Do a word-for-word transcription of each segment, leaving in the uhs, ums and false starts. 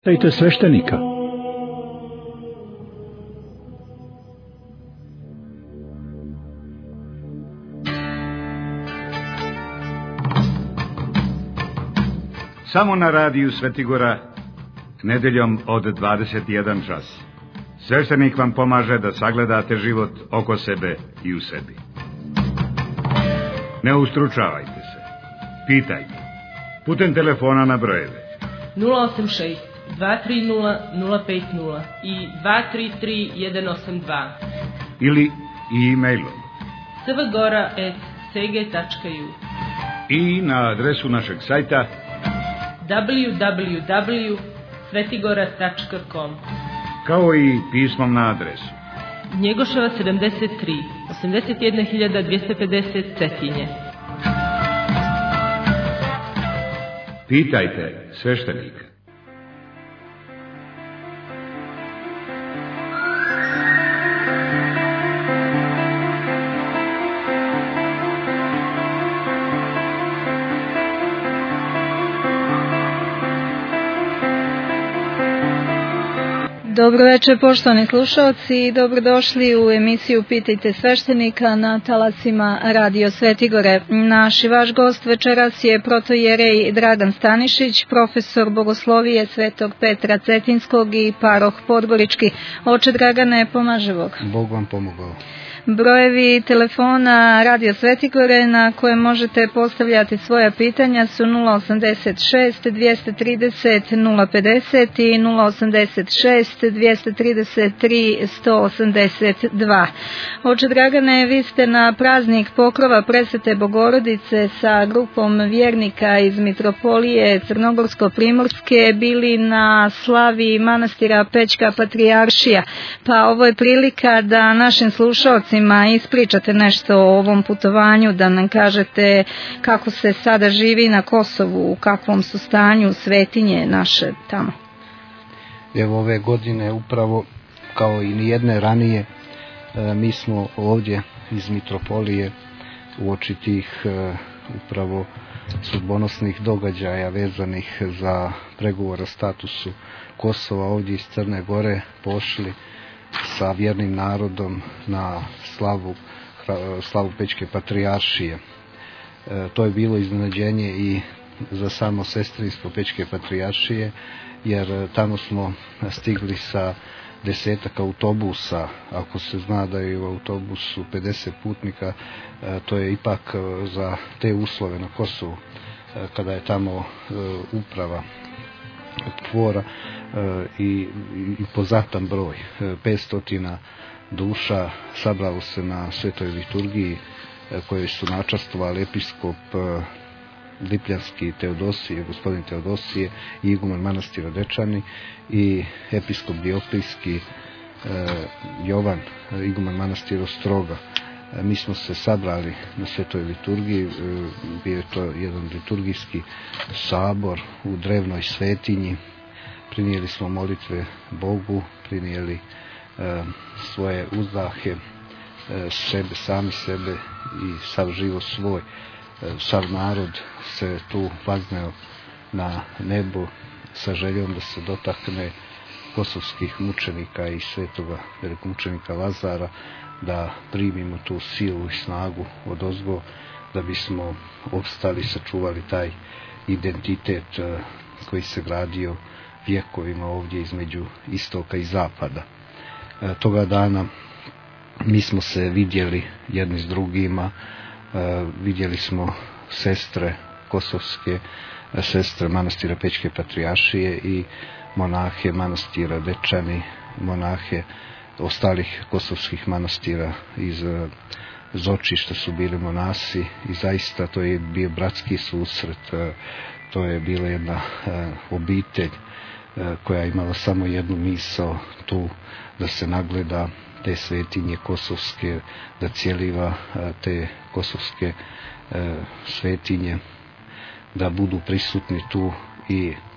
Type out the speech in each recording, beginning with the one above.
Pitajte sveštenika. Samo na radiju Svetigora, nedeljom od dvadeset jedan čas. Sveštenik vam pomaže da sagledate život oko sebe i u sebi. Ne ustručavajte se. Pitajte. Putem telefona na brojeve nula osam šest dva tri nula nula pet nula i dva tri tri jedan osam dva ili e-mailom svgora at s g tačka u i na adresu našeg sajta w w w tačka svetigora tačka com, kao i pismom na adresu Njegoševa sedamdeset tri, osamdeset jedna hiljada dvjesto pedeset Cetinje. Pitajte sveštenika. Dobro večer, poštovani slušalci, dobrodošli u emisiju Pitajte sveštenika na talasima Radio Svetigore. Naš i vaš gost večeras je protojerej Dragan Stanišić, profesor bogoslovije Svetog Petra Cetinskog i paroh Podgorički. Oče Dragane, pomaže Bog. Bog vam pomogao. Brojevi telefona Radio Svetigore na koje možete postavljati svoja pitanja su nula osam šest dvjesto trideset nula pedeset i nula osam šest dvjesto trideset tri sto osamdeset dva. Oče Dragane, vi ste na praznik pokrova Presvete Bogorodice sa grupom vjernika iz Mitropolije Crnogorsko-Primorske bili na slavi manastira Pećka Patrijaršija. Pa ovo je prilika da našim slušalcima ispričate nešto o ovom putovanju, da nam kažete kako se sada živi na Kosovu, u kakvom su stanju svetinje naše tamo. Evo ove godine upravo kao i nijedne ranije mi smo ovdje iz Mitropolije uoči tih upravo sudbonosnih događaja vezanih za pregovor o statusu Kosova ovdje iz Crne Gore pošli sa vjernim narodom na slavu, slavu Pećke Patrijaršije. E, to je bilo iznenađenje i za samo sestrinstvo Pećke Patrijaršije, jer tamo smo stigli sa desetak autobusa. Ako se zna da je u autobusu pedeset putnika, e, to je ipak za te uslove na Kosovu, e, kada je tamo e, uprava tvora i, i pozatan broj, petsto duša sabralo se na svetoj liturgiji koje su načastvovali episkop Lipljanski Teodosije, gospodin Teodosije i iguman manastira Dečani i episkop Dioklijski Jovan, iguman manastira Ostroga. Mi smo se sabrali na svetoj liturgiji, bio je to jedan liturgijski sabor u drevnoj svetinji. Prinijeli smo molitve Bogu, prinijeli e, svoje uzdahe, e, sebe, sami sebe i sav život svoj. E, sav narod se tu vazneo na nebo sa željom da se dotakne kosovskih mučenika i svetoga velikomučenika Lazara, da primimo tu silu i snagu odozgo, da bismo opstali, sačuvali taj identitet koji se gradio vjekovima ovdje između istoka i zapada. E, toga dana mi smo se vidjeli jedni s drugima, e, vidjeli smo sestre kosovske, sestre manastira Pećke Patrijaršije i monahe manastira Dečani, monahe ostalih kosovskih manastira iz Zočišta su bili monasi i zaista to je bio bratski susret, to je bila jedna obitelj koja je imala samo jednu misao tu, da se nagleda te svetinje kosovske, da cijeliva te kosovske svetinje, da budu prisutni tu i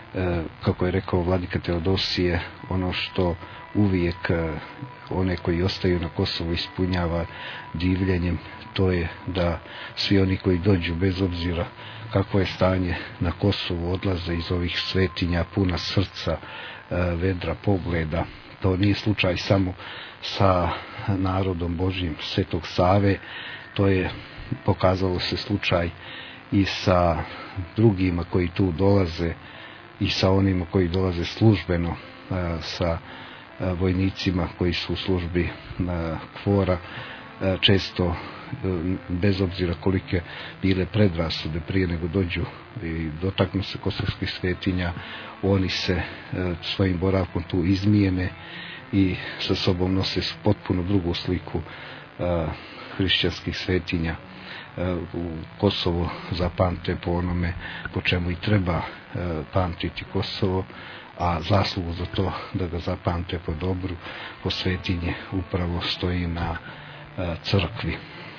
kako je rekao vladika Teodosije, ono što uvijek one koji ostaju na Kosovu ispunjava divljenjem, to je da svi oni koji dođu, bez obzira kakvo je stanje na Kosovu, odlaze iz ovih svetinja puna srca, vedra pogleda. To nije slučaj samo sa narodom Božjim Svetog Save, to je pokazalo se slučaj i sa drugima koji tu dolaze, i sa onima koji dolaze službeno, sa vojnicima koji su u službi kvora. Često, bez obzira kolike bile predrasude prije nego dođu i dotaknu se kosovskih svetinja, oni se svojim boravkom tu izmijene i sa sobom nose potpuno drugu sliku hrišćanskih svetinja. U Kosovo zapamte po onome po čemu i treba pamtiti Kosovo, a zaslugu za to da ga zapamte po dobru, po svetinje, upravo stoji na crkvi.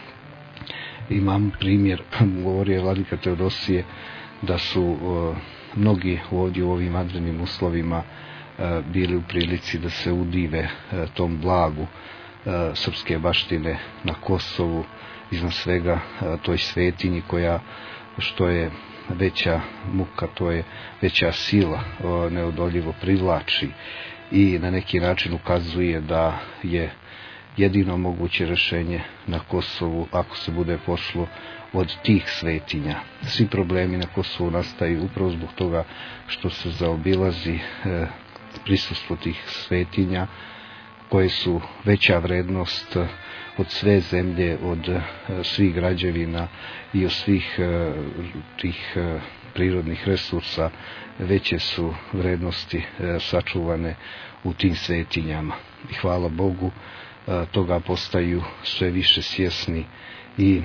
Imam primjer, govorio je vladika Teodosije, da su mnogi ovdje u ovim vanrednim uslovima bili u prilici da se udive tom blagu srpske baštine na Kosovu, iznad svega toj svetinji koja, što je veća muka, to je veća sila, neodoljivo privlači i na neki način ukazuje da je jedino moguće rješenje na Kosovu ako se bude pošlo od tih svetinja. Svi problemi na Kosovu nastaju upravo zbog toga što se zaobilazi e, prisustvo tih svetinja koje su veća vrednost od sve zemlje, od e, svih građevina i od svih e, tih e, prirodnih resursa. Veće su vrednosti e, sačuvane u tim svetinjama. I hvala Bogu, toga postaju sve više svjesni i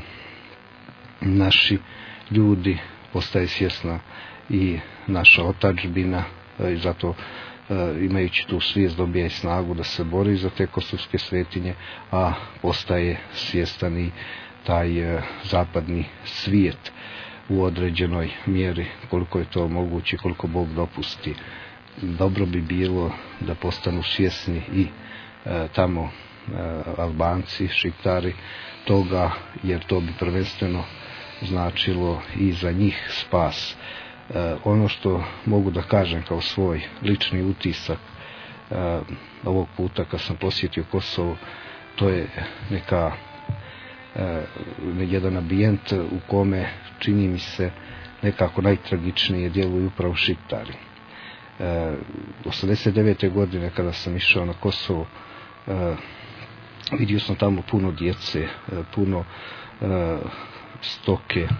naši ljudi, postaje svjesna i naša otadžbina, i zato imajući tu svijest dobija i snagu da se bori za te kosovske svetinje, a postaje svjestan i taj zapadni svijet u određenoj mjeri, koliko je to moguće, koliko Bog dopusti. Dobro bi bilo da postanu svjesni i tamo Albanci, Šiptari toga, jer to bi prvenstveno značilo i za njih spas. E, ono što mogu da kažem kao svoj lični utisak e, ovog puta kad sam posjetio Kosovo, to je neka e, jedan ambijent u kome čini mi se nekako najtragičnije djeluju upravo Šiptari. E, osamdeset devete godine kada sam išao na Kosovo, e, vidio sam tamo puno djece, puno e, stoke, e,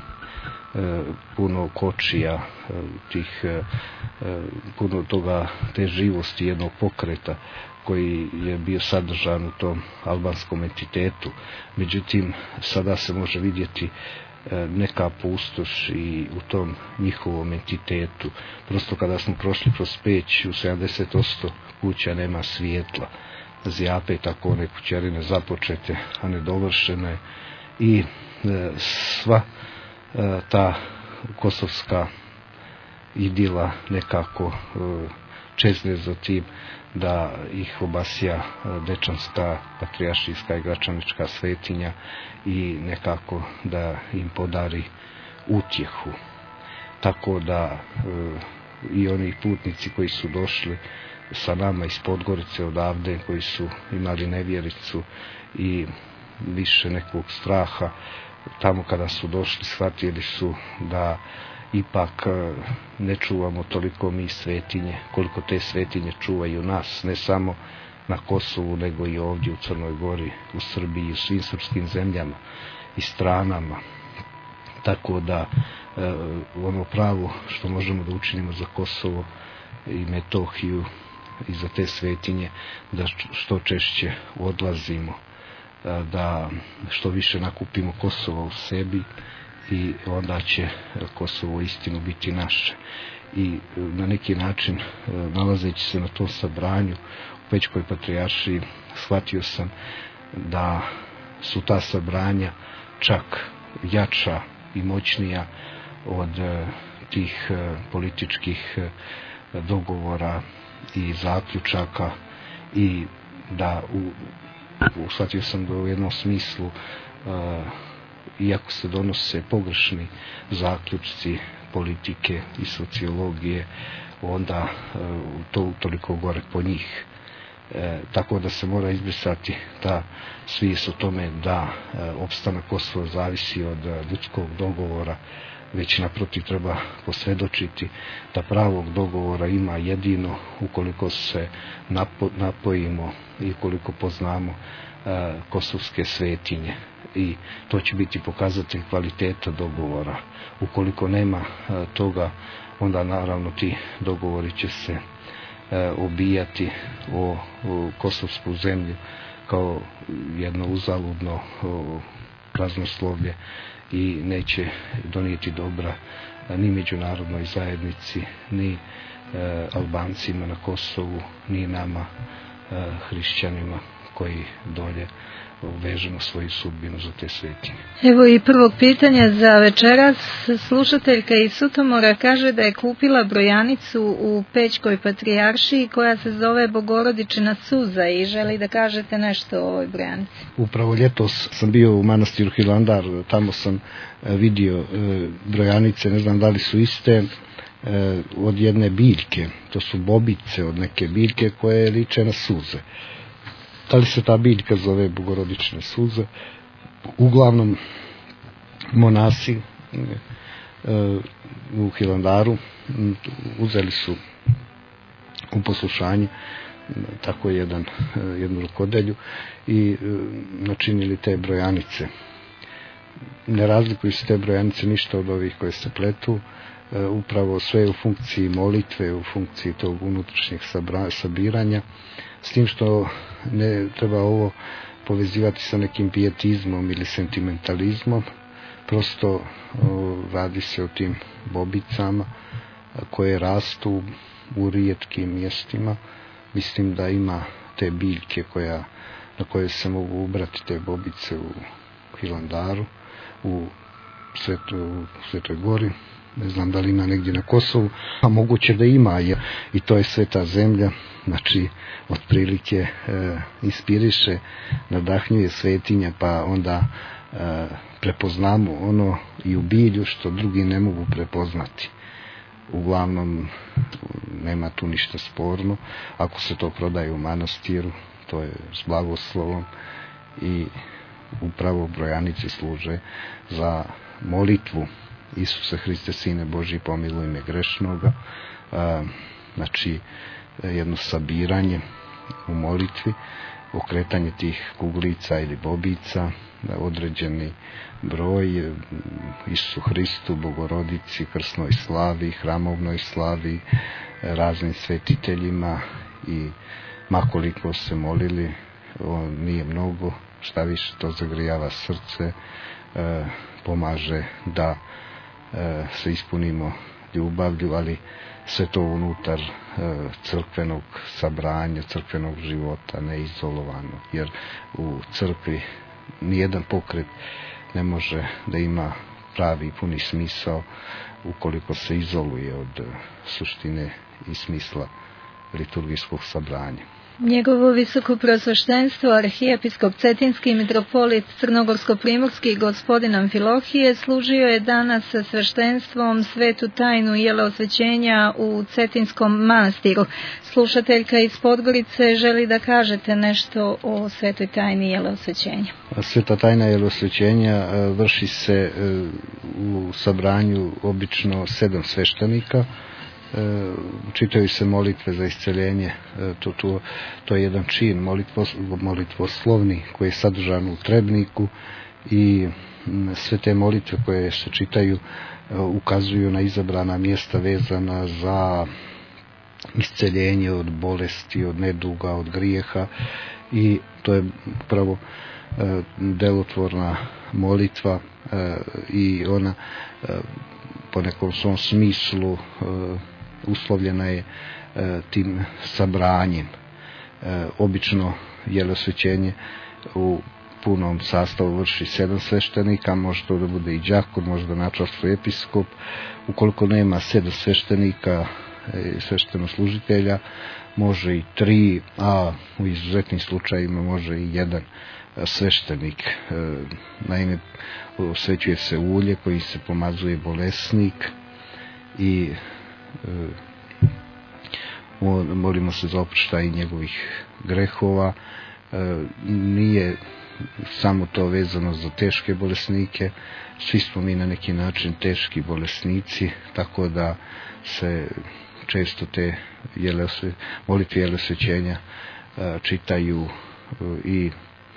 puno kočija, e, tih, e, puno toga, te živosti jednog pokreta koji je bio sadržan u tom albanskom entitetu. Međutim, sada se može vidjeti e, neka pustoš i u tom njihovom entitetu. Prosto kada smo prošli kroz Peć, u sedamdeset posto kuća nema svijetla. Zjape tako one kućarine započete, a nedovršene, i e, sva e, ta kosovska idila nekako e, čezne za tim da ih obasja Dečanska, Patrijaršijska i Gračanička svetinja i nekako da im podari utjehu. Tako da e, i oni putnici koji su došli sa nama iz Podgorice odavde, koji su imali nevjericu i više nekog straha, tamo kada su došli shvatili su da ipak ne čuvamo toliko mi svetinje koliko te svetinje čuvaju nas, ne samo na Kosovu nego i ovdje u Crnoj Gori, u Srbiji, u svim srpskim zemljama i stranama. Tako da ono pravo što možemo da učinimo za Kosovo i Metohiju i za te svetinje, da što češće odlazimo, da što više nakupimo Kosovo u sebi, i onda će Kosovo istinu biti naše. I na neki način, nalazeći se na tom sabranju u Pećkoj patrijaršiji, shvatio sam da su ta sabranja čak jača i moćnija od tih političkih dogovora i zaključaka i da u, u shvatio sam da u jednom smislu uh, iako se donose pogrešni zaključci politike i sociologije, onda uh, to toliko gore po njih. E, tako da se mora izbrisati ta svijest o tome da e, opstanak Kosova zavisi od e, ljudskog dogovora, već naprotiv treba posvjedočiti da pravog dogovora ima jedino ukoliko se napo, napojimo i ukoliko poznamo e, kosovske svetinje, i to će biti pokazatelj kvaliteta dogovora. Ukoliko nema e, toga, onda naravno ti dogovori će se obijati o, o kosovsku zemlju kao jedno uzaludno praznoslovlje i neće donijeti dobra ni međunarodnoj zajednici, ni e, Albancima na Kosovu, ni nama e, hrišćanima koji dolje vežemo svoju sudbinu za te svetinje. Evo i prvog pitanja za večeras. Slušateljka iz Sutomora kaže da je kupila brojanicu u Pećkoj patrijaršiji koja se zove Bogorodičina suza i želi da kažete nešto o ovoj brojanici. Upravo ljetos sam bio u manastiru Hilandar, tamo sam vidio brojanice, ne znam da li su iste, od jedne biljke, to su bobice od neke biljke koje liče na suze. Da li se ta biljka zove Bogorodične suze? Uglavnom monasi e, u Hilandaru uzeli su u poslušanje tako jedan, jednu rukodelju i e, načinili te brojanice. Ne razlikuju se te brojanice ništa od ovih koje se pletu, e, upravo sve u funkciji molitve, u funkciji tog unutrašnjeg sabra, sabiranja, s tim što ne treba ovo povezivati sa nekim pijetizmom ili sentimentalizmom, prosto o, radi se o tim bobicama koje rastu u rijetkim mjestima. Mislim da ima te biljke koja, na koje se mogu ubrati te bobice u Hilandaru, u, Svetu, u Svetoj Gori. Ne znam da li ima negdje na Kosovu, a moguće da ima, jer i to je sveta zemlja, znači otprilike e, inspiriše, nadahnjuje svetinja, pa onda e, prepoznamo ono i u bilju što drugi ne mogu prepoznati. Uglavnom nema tu ništa sporno, ako se to prodaje u manastiru, to je s blagoslovom i upravo brojanice služe za molitvu. Isuse Hriste, Sine Božji, pomiluj me grešnoga. A, znači jedno sabiranje u molitvi, okretanje tih kuglica ili bobica, određeni broj Isusu Hristu, Bogorodici, krsnoj slavi, hramovnoj slavi, raznim svetiteljima, i makoliko se molili, o, nije mnogo, šta više to zagrijava srce, e, pomaže da e, se ispunimo ljubavlju, ali sve to unutar e, crkvenog sabranja, crkvenog života, neizolovanog, jer u crkvi nijedan pokret ne može da ima pravi i puni smisao ukoliko se izoluje od suštine i smisla liturgijskog sabranja. Njegovo visoko prosveštenstvo, arhijepiskop Cetinski mitropolit Crnogorsko-primorski gospodin Amfilohije služio je danas sa sveštenstvom svetu tajnu jeleosvećenja u Cetinskom manastiru. Slušateljka iz Podgorice želi da kažete nešto o svetoj tajni jeleosvećenja. Sveta tajna jeleosvećenja vrši se u sabranju obično sedam sveštenika. Čitaju se molitve za isceljenje, to, to, to je jedan čin molitvos, molitvoslovni koji je sadržan u trebniku, i sve te molitve koje se čitaju ukazuju na izabrana mjesta vezana za isceljenje od bolesti, od neduga, od grijeha, i to je upravo delotvorna molitva i ona po nekom svom smislu uslovljena je e, tim sabranjem. E, obično jeleosvećenje u punom sastavu vrši sedam sveštenika, može to da bude i đakon, može da načelstvo episkop. Ukoliko nema sedam sveštenika, sveštenoslужitelja, može i tri, a u izuzetnim slučajima može i jedan sveštenik. Naime, osvećuje se ulje koji se pomazuje bolesnik i molimo se za oproštaj njegovih grehova. Nije samo to vezano za teške bolesnike, svi smo mi na neki način teški bolesnici, tako da se često te jele, molitve jelosvećenja čitaju i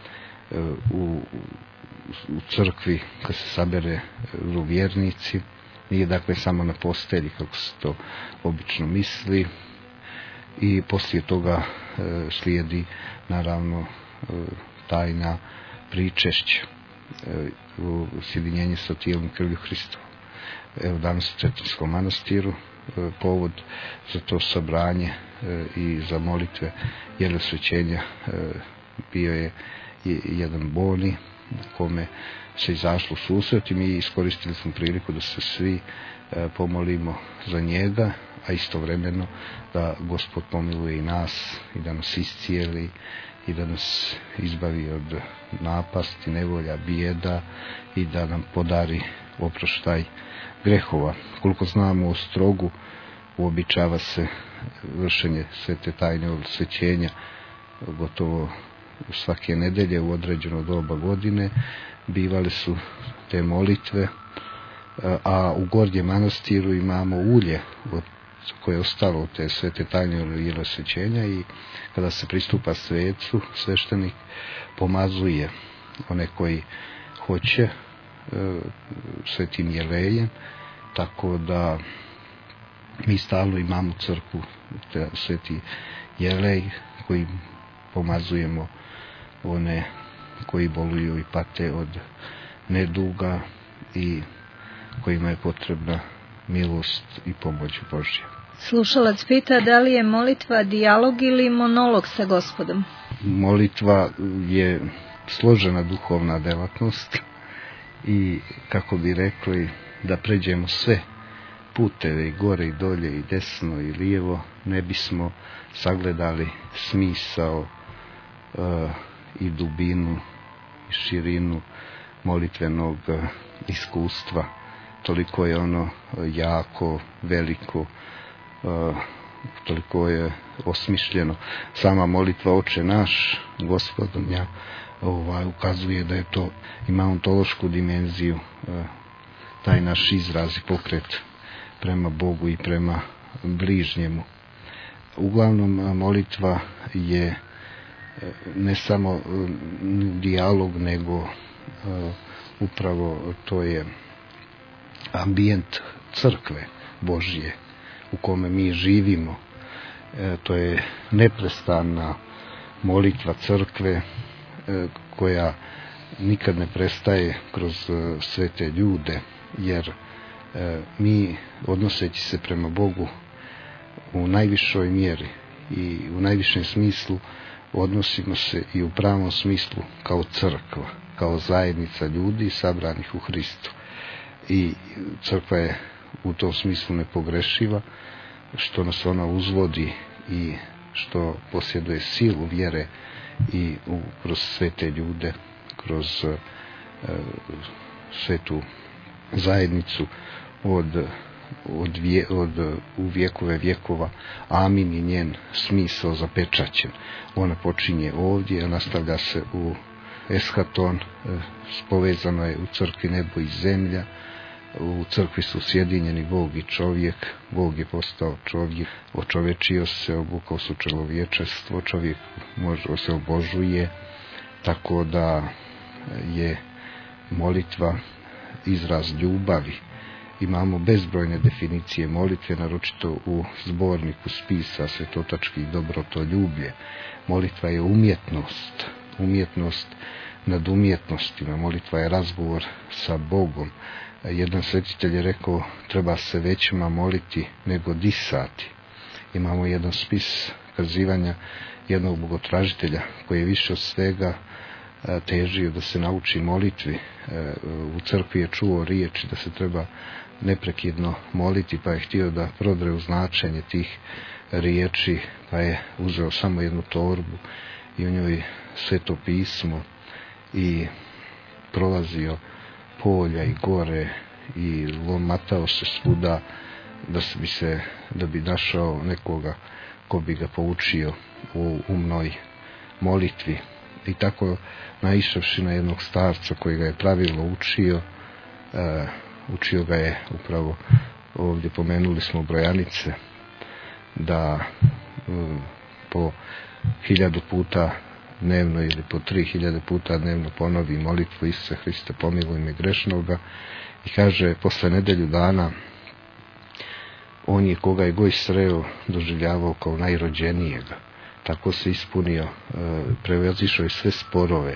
u, u crkvi kad se sabere vjernici. Nije dakle samo na postelji kako se to obično misli, i poslije toga slijedi naravno tajna pričešća, u sjedinjenje sa tijelom i krvlju Hristovom. Evo danas u Cetinskom manastiru povod za to sabranje i za molitve jelosvećenja bio je jedan boni na kome se izašlo susret i mi iskoristili smo priliku da se svi pomolimo za njega, a istovremeno da Gospod pomiluje i nas i da nas iscijeli i da nas izbavi od napasti, nevolja, bijeda i da nam podari oproštaj grehova. Koliko znamo o Ostrogu, uobičava se vršenje svete tajne osvećenja gotovo svake nedelje u određeno doba godine. Bivale su te molitve, a u Gornjem manastiru imamo ulje koje je ostalo od te svete tajne jelosvećenja i kada se pristupa svecu, sveštenik pomazuje one koji hoće e, svetim jelejem, tako da mi stalno imamo u crkvu te sveti jelej koji pomazujemo one koji boluju i pate od neduga i kojima je potrebna milost i pomoć Božja. Slušalac pita da li je molitva dijalog ili monolog sa Gospodom? Molitva je složena duhovna delatnost i kako bi rekli da pređemo sve puteve i gore i dolje i desno i lijevo, ne bismo sagledali smisao uh, i dubinu i širinu molitvenog uh, iskustva. Toliko je ono jako, veliko, uh, toliko je osmišljeno. Sama molitva Oče naš, Gospodinja, ovaj, ukazuje da je to, ima ontološku dimenziju, uh, taj naš izraz i pokret prema Bogu i prema bližnjemu. Uglavnom, molitva je ne samo dijalog, nego uh, upravo to je ambijent crkve Božje u kome mi živimo. E, to je neprestana molitva crkve e, koja nikad ne prestaje kroz e, sve te ljude, jer e, mi odnoseći se prema Bogu u najvišoj mjeri i u najvišem smislu odnosimo se i u pravom smislu kao crkva, kao zajednica ljudi sabranih u Hristu. I crkva je u tom smislu nepogrešiva, što nas ona uzvodi i što posjeduje silu vjere i u, kroz sve te ljude, kroz uh, svetu zajednicu od, od, vje, od u vjekove vjekova. Amin je njen smisao zapečaćen. Ona počinje ovdje, a nastavlja se u eshaton, uh, povezano je u crkvi nebo i zemlja. U crkvi su sjedinjeni Bog i čovjek. Bog je postao čovjek, očovečio se, obukao su čovječestvo, čovjek može se obožuje, tako da je molitva izraz ljubavi. Imamo bezbrojne definicije molitve, naročito u zborniku spisa svetotačkih Dobrotoljublje. Molitva je umjetnost, umjetnost nad umjetnostima. Molitva je razgovor sa Bogom. Jedan svetitelj je rekao, treba se većima moliti nego disati. Imamo jedan spis kazivanja jednog bogotražitelja koji je više od svega težio da se nauči molitvi. U crkvi je čuo riječi da se treba neprekidno moliti, pa je htio da prodre u značenje tih riječi, pa je uzeo samo jednu torbu i u njoj Sveto pismo i prolazio polja i gore i lomatao se svuda da bi se, da bi našao nekoga ko bi ga poučio u umnoj molitvi. I tako, naišavši na jednog starca koji ga je pravilno učio, uh, učio ga je upravo, ovdje pomenuli smo brojanice, da uh, po hiljadu puta dnevno ili po tri hiljade puta dnevno ponovi molitvu Isuse Hriste, pomiluj me grešnoga. I kaže, posle nedelju dana on je, koga je goj sreo, doživljavao kao najrođenijega. Tako se ispunio, prevazišao je sve sporove,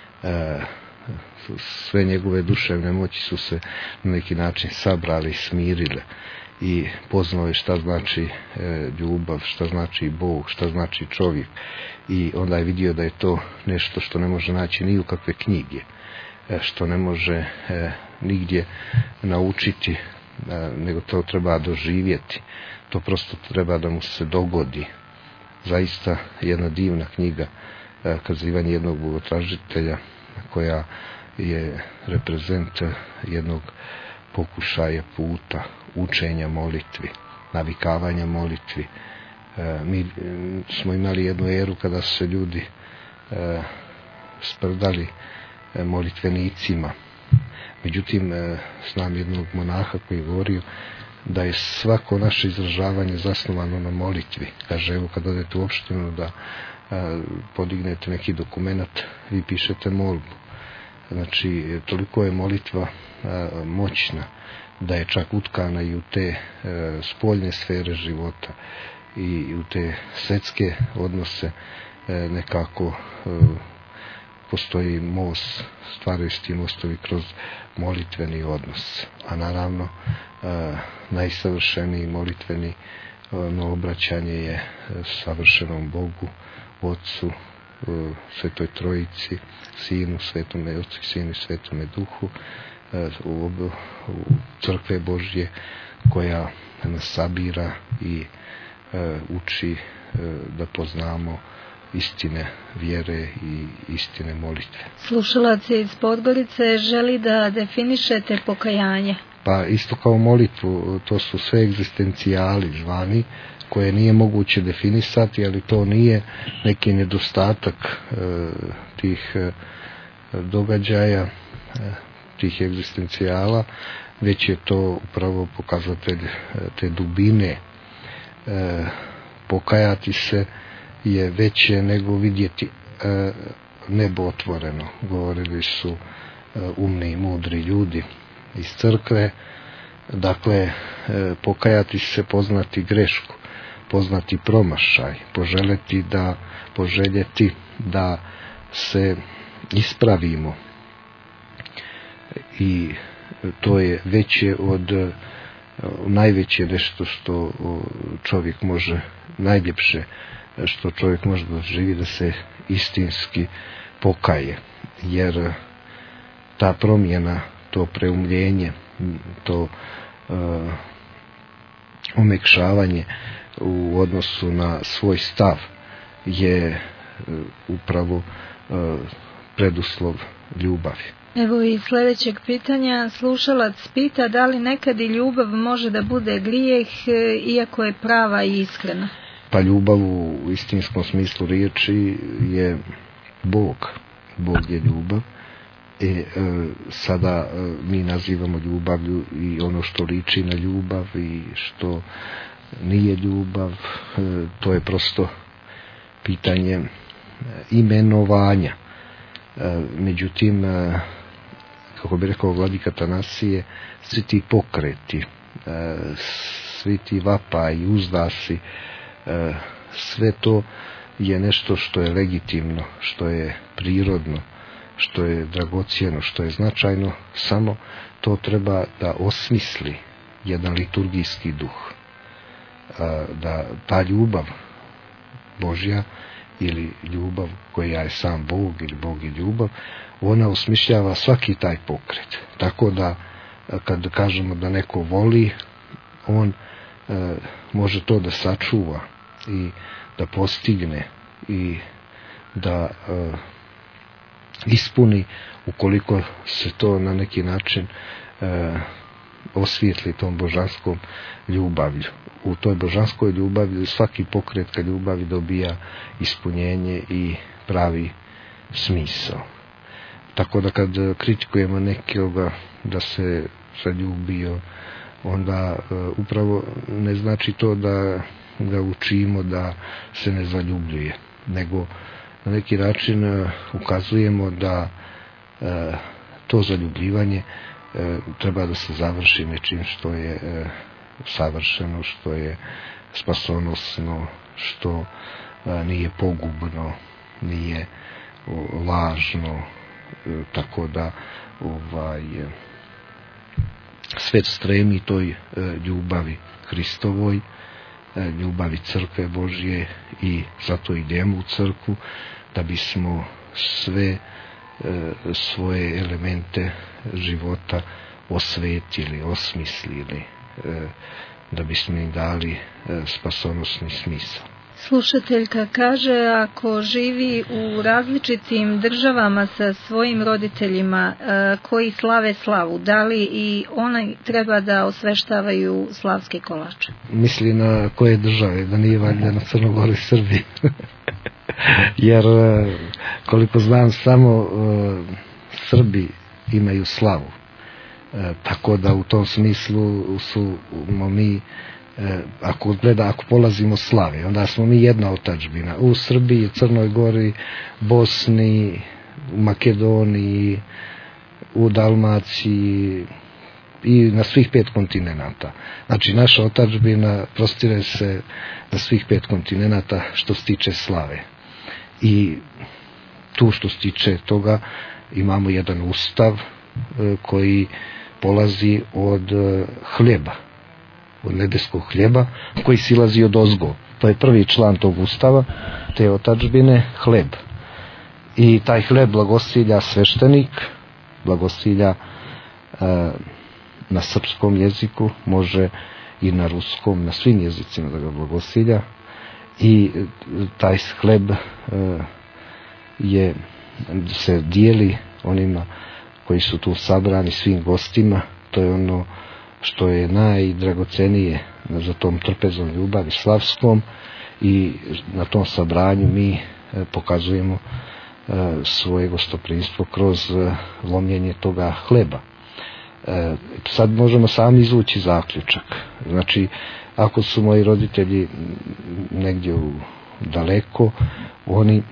sve njegove duševne moći su se na neki način sabrali i smirile i poznao je šta znači ljubav, šta znači Bog, šta znači čovjek, i onda je vidio da je to nešto što ne može naći ni u kakve knjige, što ne može nigdje naučiti, nego to treba doživjeti, to prosto treba da mu se dogodi. Zaista jedna divna knjiga, kazivanje jednog bogotražitelja, koja je reprezent jednog pokušaja puta, učenja molitvi, navikavanja molitvi. Mi smo imali jednu eru kada su se ljudi sprdali molitvenicima. Međutim, znam jednog monaha koji je govorio da je svako naše izražavanje zasnovano na molitvi. Kaže, evo kad odete u opštinu da a, podignete neki dokument, vi pišete molbu. Znači, toliko je molitva a, moćna, da je čak utkana i u te a, spoljne sfere života i u te svetske odnose, a, nekako a, postoji most, stvaraju s tim mostovi kroz molitveni odnos. A naravno, e, najsavršeniji molitveni e, no, obraćanje je savršenom Bogu, Otcu, e, Svetoj Trojici, Sinu, Svetome Otcu i Sinu i Svetome Duhu, e, u, u crkve Božje koja nas sabira i e, uči e, da poznamo istine vjere i istine molitve. Slušalac iz Podgorice želi da definišete pokajanje. Pa isto kao molitvu, to su sve egzistencijali zvani, koje nije moguće definisati, ali to nije neki nedostatak e, tih e, događaja, e, tih egzistencijala, već je to upravo pokazatelj e, te dubine. E, pokajati se je veće nego vidjeti e, nebo otvoreno, govorili su e, umni i mudri ljudi iz crkve. Dakle, e, pokajati se, poznati grešku, poznati promašaj, poželjeti da, poželjeti da se ispravimo, i to je veće od, najveće nešto što čovjek može, najljepše što čovjek može doživi, da se istinski pokaje, jer ta promjena, to preumljenje, to uh, omekšavanje u odnosu na svoj stav je uh, upravo uh, preduslov ljubavi. Evo i sljedećeg pitanja. Slušalac pita da li nekad i ljubav može da bude grijeh, iako je prava i iskrena. Pa ljubav u istinskom smislu riječi je Bog. Bog je ljubav. E, e, sada e, mi nazivamo ljubavlju i ono što liči na ljubav i što nije ljubav. E, to je prosto pitanje e, imenovanja. E, međutim, e, kako bi rekao vladika Atanasije, svi ti pokreti, e, svi ti vapaji, uzdasi, e, sve to je nešto što je legitimno, što je prirodno, što je dragocjeno, što je značajno, samo to treba da osmisli jedan liturgijski duh. Da ta ljubav Božja ili ljubav koja je sam Bog ili Bog je ljubav, ona osmišljava svaki taj pokret. Tako da kad kažemo da neko voli, on e, može to da sačuva i da postigne i da e, ispuni ukoliko se to na neki način e, osvijetli tom božanskom ljubavlju. U toj božanskoj ljubavi svaki pokret ka ljubavi dobija ispunjenje i pravi smisao. Tako da kad kritikujemo nekoga da se zaljubio, onda e, upravo ne znači to da ga učimo da se ne zaljubljuje, nego na neki način e, ukazujemo da e, to zaljubljivanje e, treba da se završi nečim što je e, savršeno, što je spasonosno, što e, nije pogubno, nije o, lažno, e, tako da ovaj e, svet stremi toj e, ljubavi Hristovoj, e, ljubavi crkve Božje, i zato idemo u crkvu da bismo sve e, svoje elemente života osvetili, osmislili, e, da bismo im dali e, spasonosni smisao. Slušateljka kaže, ako živi u različitim državama sa svojim roditeljima e, koji slave slavu, da li i oni treba da osveštavaju slavski kolač? Misli na koje države, da nije valjda na Crnogori, Srbiji. Jer koliko znam, samo e, Srbi imaju slavu. E, tako da u tom smislu su mi, e, ako gleda, ako polazimo slave, onda smo mi jedna otadžbina. U Srbiji, Crnoj Gori, Bosni, u Makedoniji, u Dalmaciji i na svih pet kontinenata. Znači naša otadžbina prostire se na svih pet kontinenata što se tiče slave. I tu što se tiče toga imamo jedan ustav e, koji polazi od e, hljeba, od nebeskog hljeba, koji silazi od ozgo. To je prvi član tog ustava, te otadžbine, hleb. I taj hleb blagosilja sveštenik, blagosilja e, na srpskom jeziku, može i na ruskom, na svim jezicima da ga blagosilja. I taj hleb e, je, se dijeli onima koji su tu sabrani, svim gostima. To je ono što je najdragocenije za tom trpezom ljubavi slavskom, i na tom sabranju mi e, pokazujemo e, svoje gostoprimstvo kroz e, lomljenje toga hleba. E, sad možemo sami izvući zaključak. Znači, ako su moji roditelji negdje u daleko, oni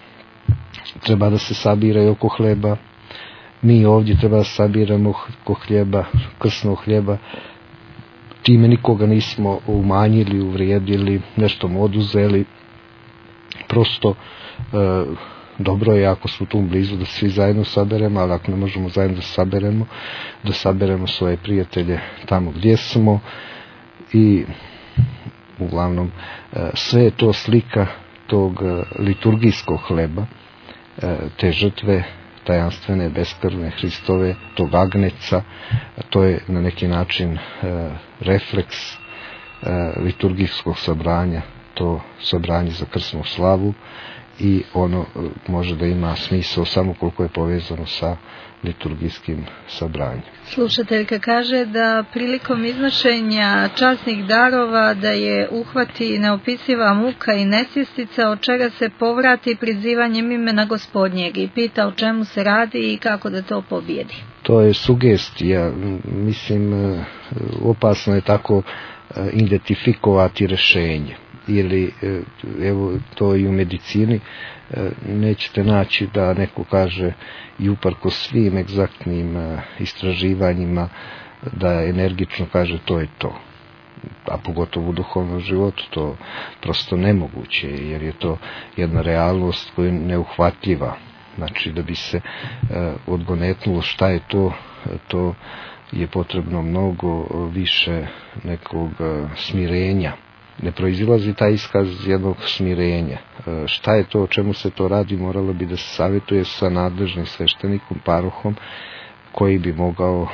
treba da se sabiraju oko hleba, mi ovdje treba da sabiramo oko hljeba, krsnog hljeba, time nikoga nismo umanjili, uvrijedili, nešto mu oduzeli, prosto e, dobro je ako smo tu blizu da svi zajedno saberemo, ali ako ne možemo zajedno da saberemo, da saberemo svoje prijatelje tamo gdje smo. I uglavnom sve je to slika tog liturgijskog hleba, te žrtve tajanstvene, beskrvne Hristove, tog agneca. To je na neki način refleks liturgijskog sabranja, to sabranje za krsnu slavu, i ono može da ima smisao samo koliko je povezano sa liturgijskim sabranjem. Slušateljka kaže da prilikom iznošenja časnih darova da je uhvati neopisiva muka i nesvjestica, od čega se povrati prizivanjem imena Gospodnjeg, i pita o čemu se radi i kako da to pobjedi. To je sugestija. Mislim, opasno je tako identifikovati rješenje. Ili, evo, to i u medicini nećete naći da neko kaže i uprko svim egzaktnim istraživanjima da energično kaže to je to. A pogotovo u duhovnom životu to prosto nemoguće, jer je to jedna realnost koja je neuhvatljiva. Znači, da bi se odgonetnulo šta je to, to je potrebno mnogo više nekog smirenja. Ne proizilazi taj iskaz jednog smirenja. E, šta je to, o čemu se to radi, moralo bi da se savjetuje sa nadležnim sveštenikom, parohom, koji bi mogao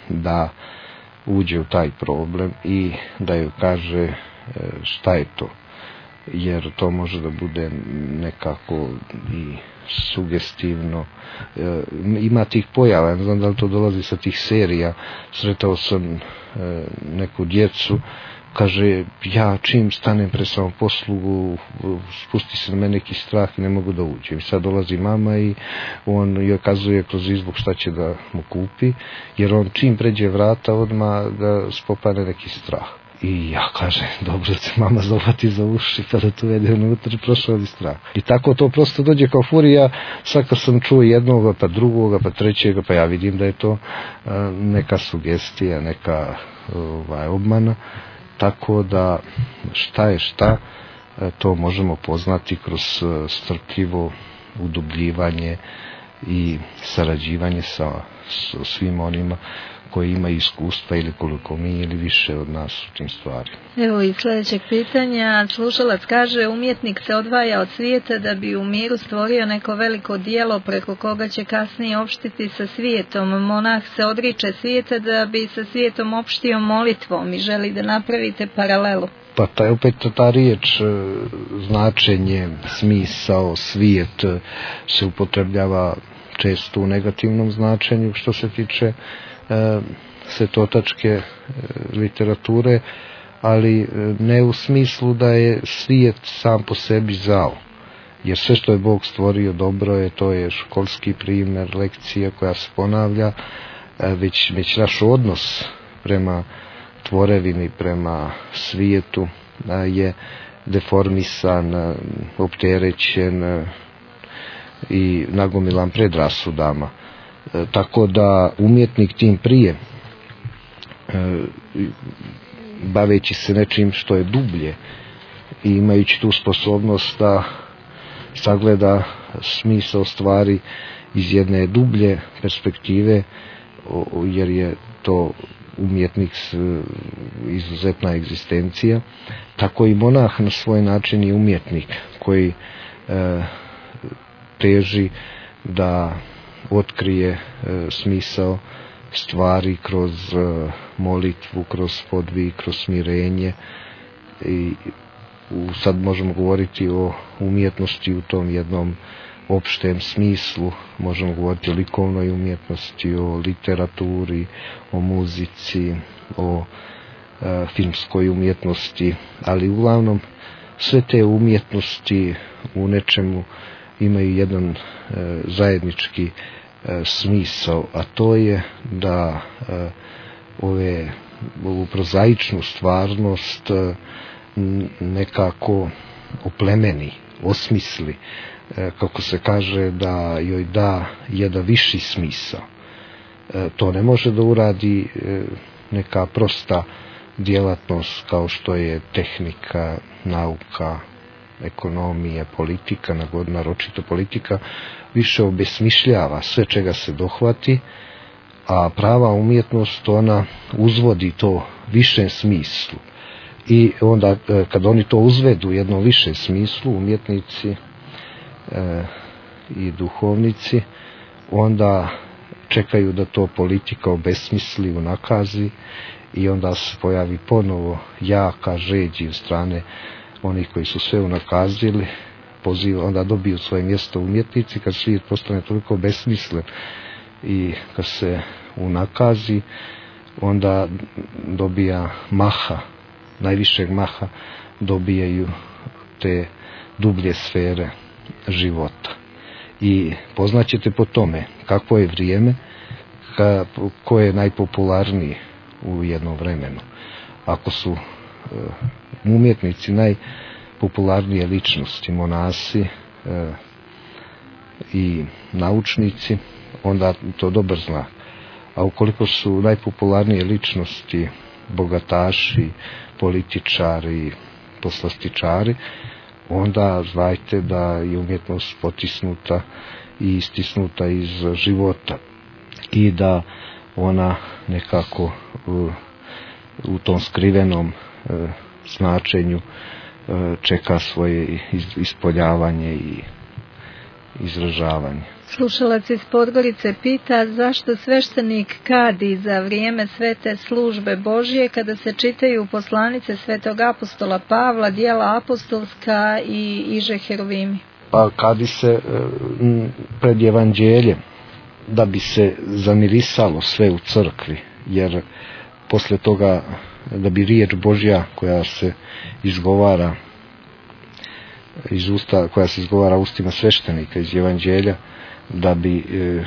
da uđe u taj problem i da joj kaže šta je to, jer to može da bude nekako i sugestivno. E, ima tih pojava, ne znam da li to dolazi sa tih serija. Sretao sam e, neku djecu, kaže, ja čim stanem pred samoposlugu, spusti se na mene neki strah i ne mogu da uđem. I sad dolazi mama i on joj kazuje kroz izbog šta će da mu kupi, jer on čim pređe vrata odmah da spopane neki strah. I ja kaže, dobro se mama zavati za uši pa da to vede unutra, prošao bi strah. I tako to prosto dođe kao furija, sad kad sam čuo jednoga, pa drugoga, pa trećega, pa ja vidim da je to a, neka sugestija, neka ovaj, obmana. Tako da šta je šta, to možemo poznati kroz strpljivo udubljivanje i sarađivanje sa, sa svim onima koji imaju iskustva ili koliko mi ili više od nas u tim stvarima. Evo i sljedećeg pitanja. Slušalac kaže, umjetnik se odvaja od svijeta da bi u miru stvorio neko veliko djelo preko koga će kasnije opštiti sa svijetom. Monah se odriče svijeta da bi sa svijetom opštio molitvom i želi da napravite paralelu. Pa taj, opet ta riječ, značenje, smisao, svijet se upotrebljava često u negativnom značenju što se tiče e, svetotačke e, literature, ali ne u smislu da je svijet sam po sebi zao. Jer sve što je Bog stvorio dobro je, to je školski primjer, lekcija koja se ponavlja, e, već, već naš odnos prema tvorevini, prema svijetu a, je deformisan, opterećen i nagomilan predrasudama. E, tako da umjetnik tim prije, e, baveći se nečim što je dublje i imajući tu sposobnost da sagleda smisao stvari iz jedne dublje perspektive, o, jer je to umjetnik izuzetna egzistencija, tako i monah na svoj način je umjetnik koji e, teži da otkrije e, smisao stvari kroz e, molitvu, kroz podvig, kroz smirenje. I u, sad možemo govoriti o umjetnosti u tom jednom opštem smislu, možemo govoriti o likovnoj umjetnosti, o literaturi, o muzici, o e, filmskoj umjetnosti, ali uglavnom sve te umjetnosti u nečemu imaju jedan e, zajednički e, smisao, a to je da e, ove, ovu prozaičnu stvarnost e, nekako oplemeni, osmisli, e, kako se kaže, da joj da jedan viši smisao. E, to ne može da uradi e, neka prosta djelatnost kao što je tehnika, nauka, ekonomija, politika, naročito politika, više obesmišljava sve čega se dohvati, a prava umjetnost, ona uzvodi to višem smislu. I onda kad oni to uzvedu u jednom višem smislu, umjetnici e, i duhovnici, onda čekaju da to politika obesmisli, unakazi, i onda se pojavi ponovo jaka žeđ od strane onih koji su sve unakazili, poziva, onda dobiju svoje mjesto umjetnici kad svijet postane toliko besmislen i kad se unakazi, onda dobija maha, najvišeg maha dobijaju te dublje sfere života. I poznaćete po tome kakvo je vrijeme, ka, ko je najpopularniji u jednom vremenu. Ako su uh, umjetnici najpopularnije ličnosti, monasi uh, i naučnici, onda to dobar znak. A ukoliko su najpopularnije ličnosti bogataši, političari, poslastičari, onda znajte da je umjetnost potisnuta i istisnuta iz života i da ona nekako u, u tom skrivenom e, značenju e, čeka svoje ispoljavanje i, izražavanje. Slušalac iz Podgorice pita zašto sveštenik kadi za vrijeme svete službe Božje kada se čitaju poslanice svetog apostola Pavla, djela apostolska i iže Heruvimi. Pa kadi se pred evanđeljem da bi se zamirisalo sve u crkvi, jer posle toga da bi riječ Božja koja se izgovara iz usta, koja se izgovara ustima sveštenika iz evanđelja, da bi e,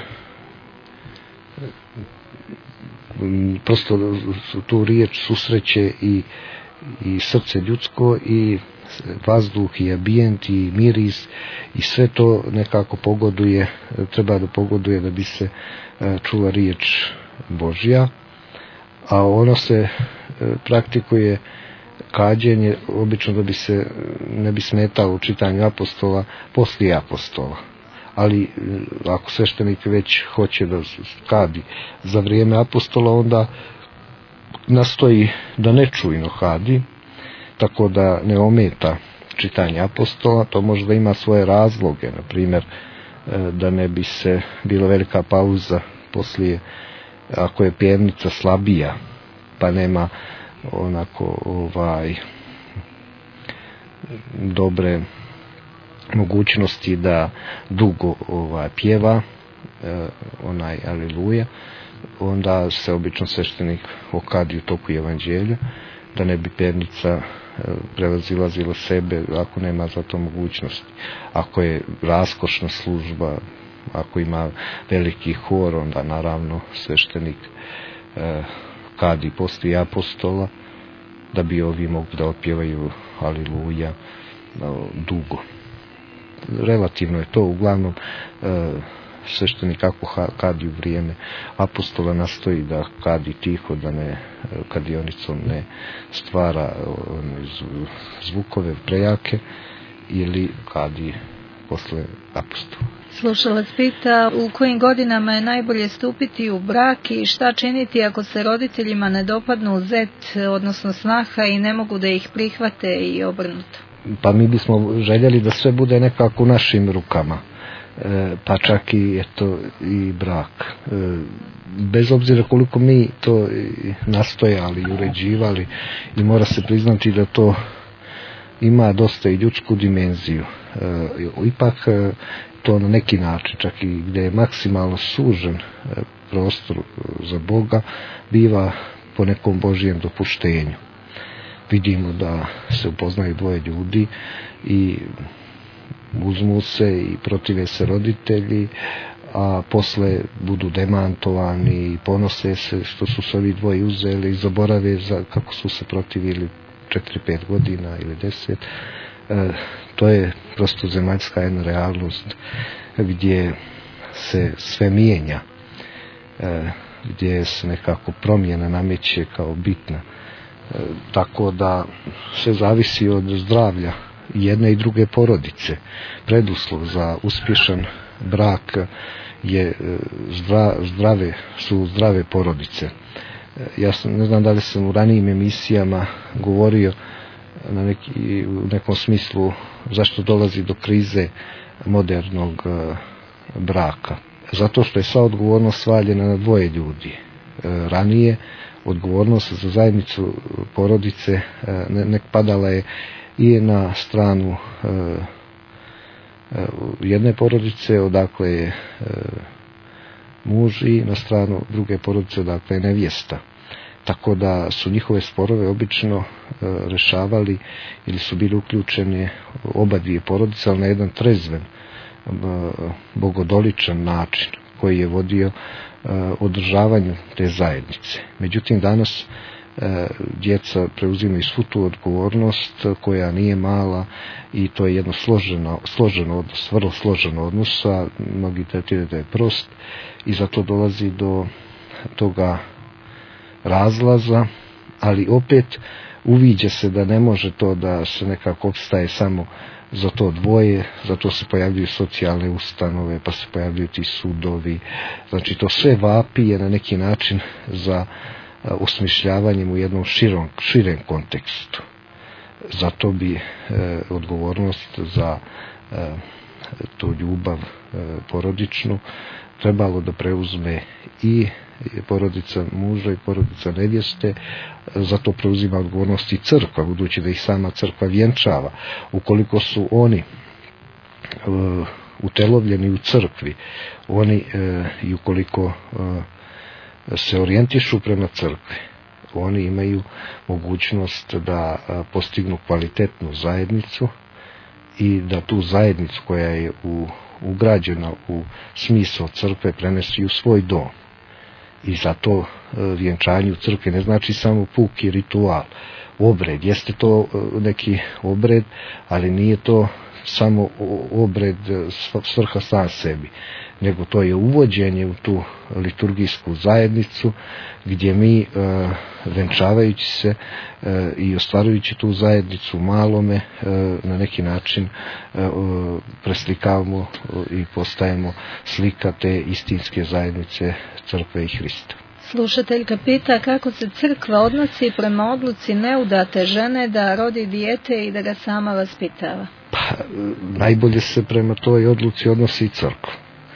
prosto tu riječ susreće i, i srce ljudsko i vazduh i ambijent i miris i sve to nekako pogoduje, treba da pogoduje da bi se e, čula riječ Božja, a ono se e, praktikuje kađenje obično da bi se ne bi smetalo u čitanju apostola poslije apostola. Ali ako sveštenik već hoće da kadi za vrijeme apostola, onda nastoji da nečujno kadi, tako da ne ometa čitanje apostola. To možda ima svoje razloge, na primjer da ne bi se bila velika pauza poslije, ako je pjevnica slabija pa nema onako ovaj dobre mogućnosti da dugo ovaj pjeva eh, onaj aleluja, onda se obično sveštenik okadi u toku evanđelja da ne bi pjevnica eh, prevazilazila sebe ako nema za to mogućnosti. Ako je raskošna služba, ako ima veliki hor, onda naravno sveštenik eh, kadi poslije apostola da bi ovi mogli da otpjevaju aleluja dugo. Relativno je to, uglavnom e, sveštenik ako kadi u vrijeme apostola nastoji da kadi tiho, da ne kadionicom ne stvara zvukove prejake, ili kadi posle apostola. Slušalac pita u kojim godinama je najbolje stupiti u brak i šta činiti ako se roditeljima ne dopadnu zet, odnosno snaha, i ne mogu da ih prihvate i obrnuto. Pa mi bismo željeli da sve bude nekako u našim rukama, e, pa čak i eto i brak. E, bez obzira koliko mi to nastojali i uređivali, i mora se priznati da to ima dosta i ljudsku dimenziju. E, ipak e, to na neki način, čak i gdje je maksimalno sužen e, prostor za Boga, biva po nekom Božijem dopuštenju. Vidimo da se upoznaju dvoje ljudi i uzmu se i protive se roditelji, a posle budu demantovani i ponose se što su se ovi dvoje uzeli i zaborave za kako su se protivili četiri pet godina ili deset. E, to je prosto zemaljska jedna realnost gdje se sve mijenja, e, gdje se nekako promjena nameće kao bitna. E, tako da sve zavisi od zdravlja jedne i druge porodice. Preduslov za uspješan brak je zdra, zdrave, su zdrave porodice. Ja sam, ne znam da li sam u ranijim emisijama govorio na neki, u nekom smislu zašto dolazi do krize modernog uh, braka. Zato što je sva odgovornost svaljena na dvoje ljudi. Uh, ranije odgovornost za zajednicu porodice uh, ne, nek padala je i na stranu uh, uh, jedne porodice odakle je uh, muž, i na stranu druge porodice odakle je nevjesta. Tako da su njihove sporove obično e, rešavali ili su bili uključeni oba dvije porodice, ali na jedan trezven, e, bogodoličan način koji je vodio e, održavanju te zajednice. Međutim, danas e, djeca preuzimaju svu tu odgovornost koja nije mala, i to je jedno složeno, složeno odnos, vrlo složeno odnos, a mnogi tretiraju da je prost, i zato dolazi do toga razlaza, ali opet uviđa se da ne može to da se nekako opstaje samo za to dvoje, zato se pojavljuju socijalne ustanove, pa se pojavljuju ti sudovi, znači to sve vapije na neki način za osmišljavanjem u jednom širom, širem kontekstu. Zato bi e, odgovornost za e, tu ljubav porodičnu trebalo da preuzme i porodica muža i porodica nevjeste, zato preuzima odgovornost i crkva, budući da ih sama crkva vjenčava. Ukoliko su oni utelovljeni u crkvi, oni i ukoliko se orijentišu prema crkvi, oni imaju mogućnost da postignu kvalitetnu zajednicu i da tu zajednicu koja je u, ugrađena u smisao crkve prenesi u svoj dom. I zato vjenčanje u crkvi ne znači samo puki ritual, obred. Jeste to neki obred, ali nije to samo obred svrha sam sebi, nego to je uvođenje u tu liturgijsku zajednicu gdje mi e, venčavajući se e, i ostvarujući tu zajednicu u malome e, na neki način e, preslikavamo i postajemo slika te istinske zajednice crkve i Hrista. Slušateljka pita kako se crkva odnosi prema odluci neudate žene da rodi dijete i da ga sama vaspitava. Pa, najbolje se prema toj odluci odnosi i crkva.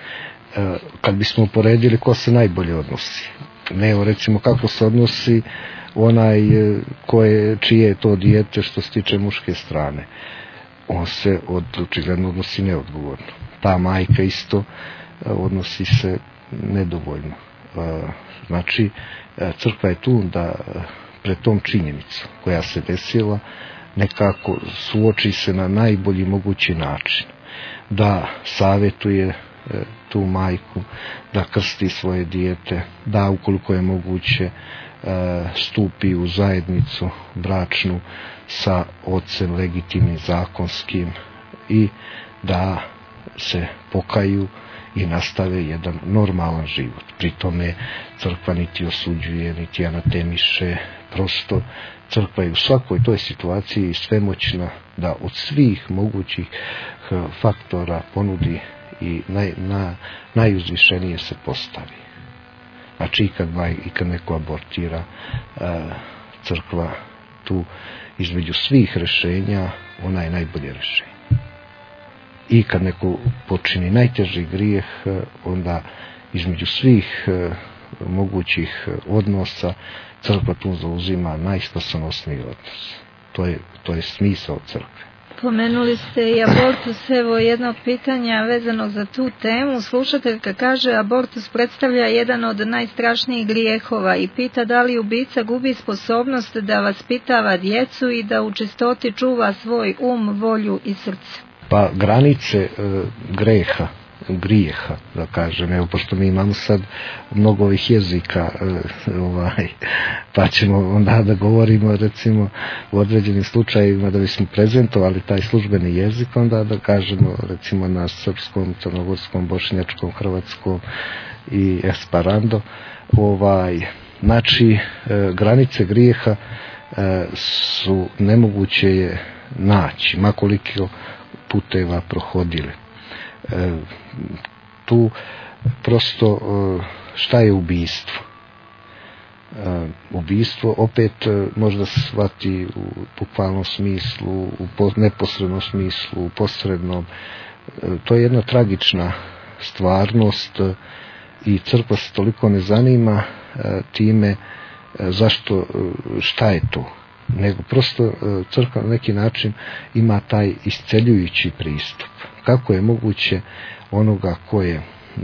E, kad bismo poredili ko se najbolje odnosi, ne, recimo kako se odnosi onaj koje, čije je to dijete što se tiče muške strane, on se od, očigledno odnosi neodgovorno. Ta majka isto odnosi se nedovoljno. E, znači, crkva je tu da pred tom činjenicom koja se desila nekako suoči se na najbolji mogući način, da savjetuje tu majku da krsti svoje dijete, da ukoliko je moguće stupi u zajednicu bračnu sa ocem legitimnim zakonskim i da se pokaju i nastave jedan normalan život. Pri tome crkva niti osuđuje, niti anatemiše, prosto crkva je u svakoj toj situaciji svemoćna da od svih mogućih faktora ponudi i naj, na, najuzvišenije se postavi. Znači i kad, i kad neko abortira, crkva tu između svih rješenja, ona je najbolje rješenje. I kad neko počini najteži grijeh, onda između svih mogućih odnosa crkva tu zauzima najspasonosniji odnos. To je, to je smisao crkve. Pomenuli ste i abortus, evo jednog pitanja vezano za tu temu. Slušateljka kaže, abortus predstavlja jedan od najstrašnijih grijehova i pita da li ubica gubi sposobnost da vaspitava djecu i da u čistoti čuva svoj um, volju i srce. Pa granice e, greha, grijeha, da kažem, evo, pošto mi imamo sad mnogo ovih jezika, e, ovaj, pa ćemo onda da govorimo, recimo, u određenim slučajevima da bismo prezentovali taj službeni jezik, onda da kažemo, recimo, na srpskom, crnogorskom, bošnjačkom, hrvatskom i esperanto, ovaj, znači, e, granice grijeha e, su nemoguće je naći, makoliko puteva prohodili. E, tu prosto šta je ubijstvo? E, ubijstvo opet možda se shvati u bukvalnom smislu, u neposrednom smislu, u posrednom. E, to je jedna tragična stvarnost i crkva se toliko ne zanima e, time e, zašto, šta je to, nego prosto crkva na neki način ima taj isceljujući pristup. Kako je moguće onoga ko je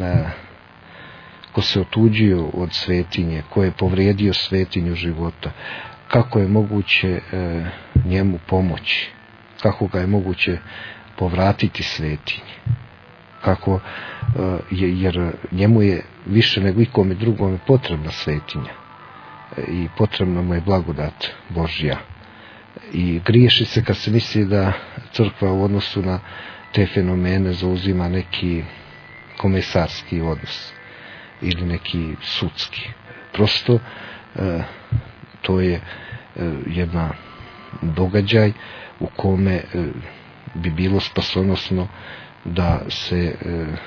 ko se otuđio od svetinje, ko je povrijedio svetinju života, kako je moguće njemu pomoći, kako ga je moguće povratiti svetinje, kako je, jer njemu je više nego ikome drugome potrebna svetinja i potrebna mu je blagodat Božja. I griješi se kad se misli da crkva u odnosu na te fenomene zauzima neki komesarski odnos ili neki sudski. Prosto e, to je e, jedna događaj u kome e, bi bilo spasonosno da se e,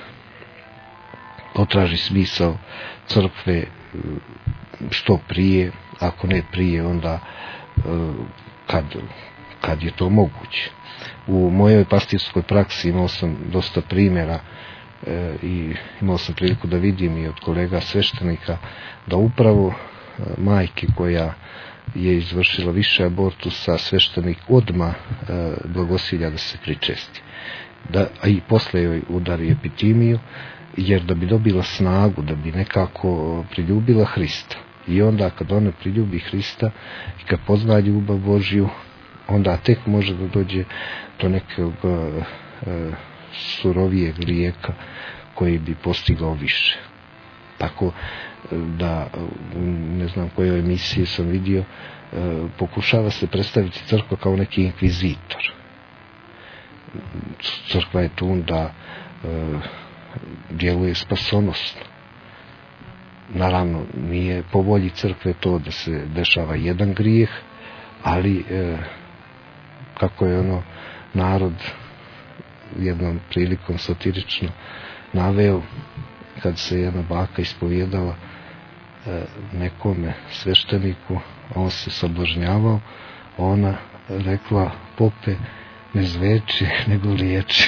potraži smisao crkve e, što prije, ako ne prije, onda e, kad, kad je to moguće. U mojoj pastirskoj praksi imao sam dosta primjera e, i imao sam priliku da vidim i od kolega sveštenika da upravo e, majke koja je izvršila više abortusa, sveštenik odmah e, blagosilja da se pričesti. Da, a i posle joj udari epitimiju, jer da bi dobila snagu, da bi nekako priljubila Hrista. I onda kad ona priljubi Hrista i kad pozna ljubav Božju, onda tek može da dođe do nekog e, surovijeg lijeka koji bi postigao više. Tako da, ne znam kojoj emisiji sam vidio, e, pokušava se predstaviti crkva kao neki inkvizitor. Crkva je tu da e, djeluje spasonosno. Naravno, nije po volji crkve to da se dešava jedan grijeh, ali e, kako je ono narod jednom prilikom satirično naveo, kad se jedna baka ispovjedala e, nekome svešteniku, on se sablažnjavao, ona rekla: pope, ne zveči, nego liječi.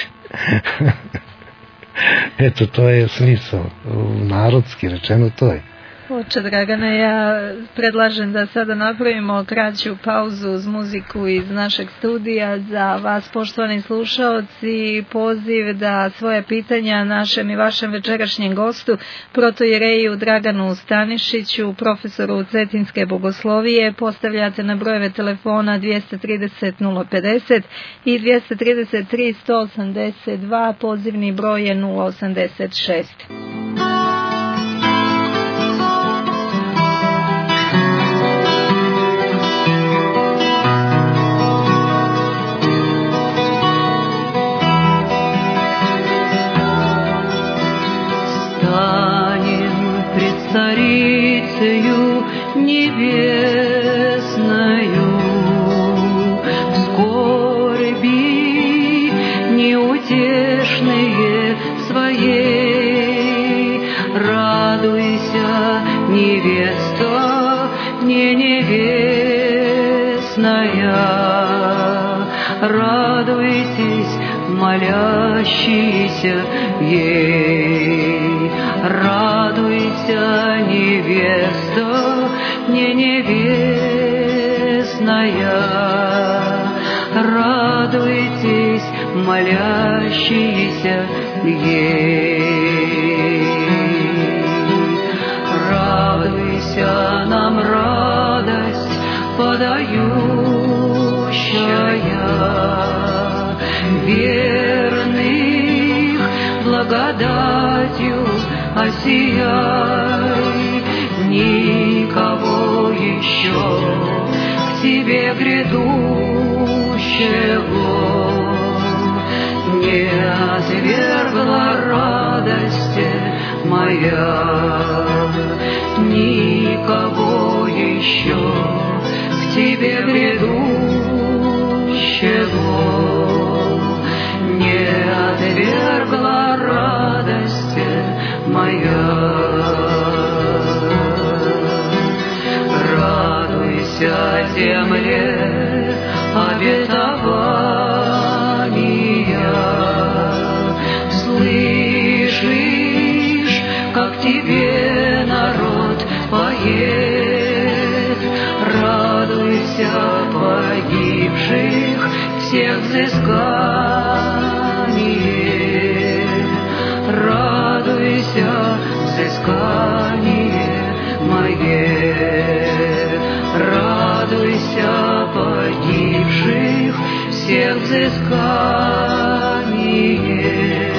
Eto, to je smisao. Narodski rečeno to je. Oče Dragane, ja predlažem da sada napravimo kraću pauzu uz muziku iz našeg studija. Za vas, poštovani slušaoci, poziv da svoje pitanja našem i vašem večerašnjem gostu, protojereju Draganu Stanišiću, profesoru Cetinske bogoslovije, postavljate na brojeve telefona dvjesto trideset nula pedeset i dvjesto trideset tri sto osamdeset dva, pozivni broj je nula osamdeset šest. Царицею небесною, в скорби неутешные своей, радуйся, невеста не невестная, радуйтесь, молящиеся ей, радуйся, невеста не невестная, радуйтесь, молящиеся ей. Радуйся нам, радость подающая, верных благодатью осияй, никого еще к тебе грядущего не отвергла радости моя, никого еще к тебе грядущего не отвергла радости моя. Радуйся, земле обетования, слышишь, как тебе народ поет. Радуйся, погибших всех взыскание, радуйся, взыскание мое, радуйся, погибших всех взыскание,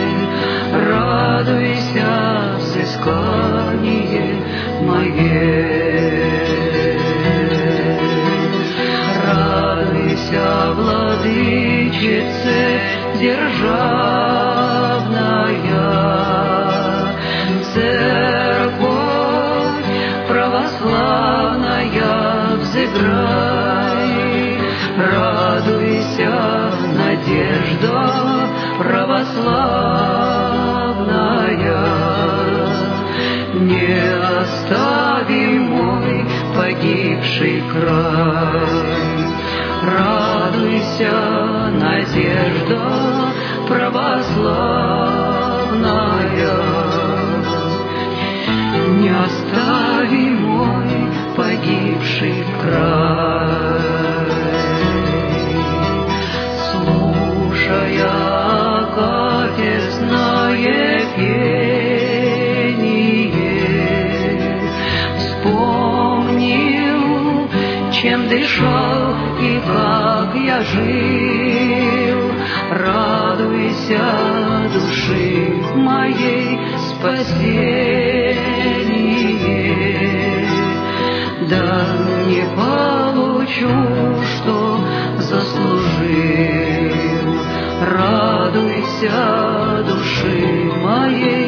радуйся, взыскание мое. Радуйся, владычице державная, церковь православная, взыграй, радуйся, надежда православная, не остави мой погибший край. Радуйся, надежда православная, не остави мой погибший край. Слушая капесное пение, вспомнил, чем дышал и как я жил. Радуйся, души моей, спасение, да не получу, что заслужил. Радуйся, души моей,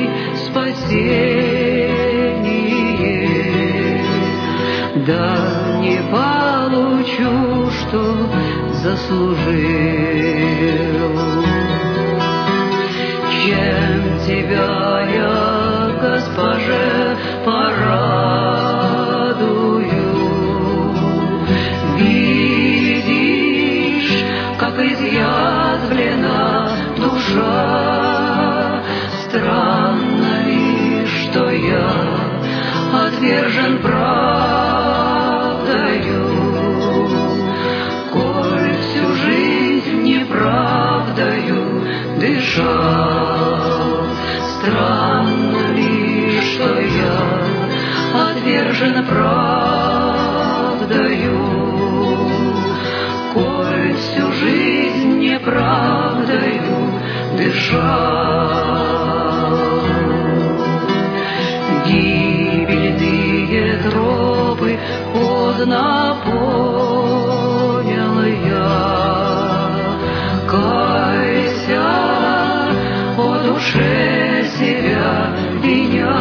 спасение, да не получу, что заслужил. Чем тебя я, Госпоже, порадую? Видишь, как изъязвлена душа. Странно ли, что я отвержен правдою, коль всю жизнь неправдою дышал. Странно ли, что я отвержен правдою, коль всю жизнь неправдою дышал. Гибельные тропы поздно понял я. Кайся, о душе себя виня,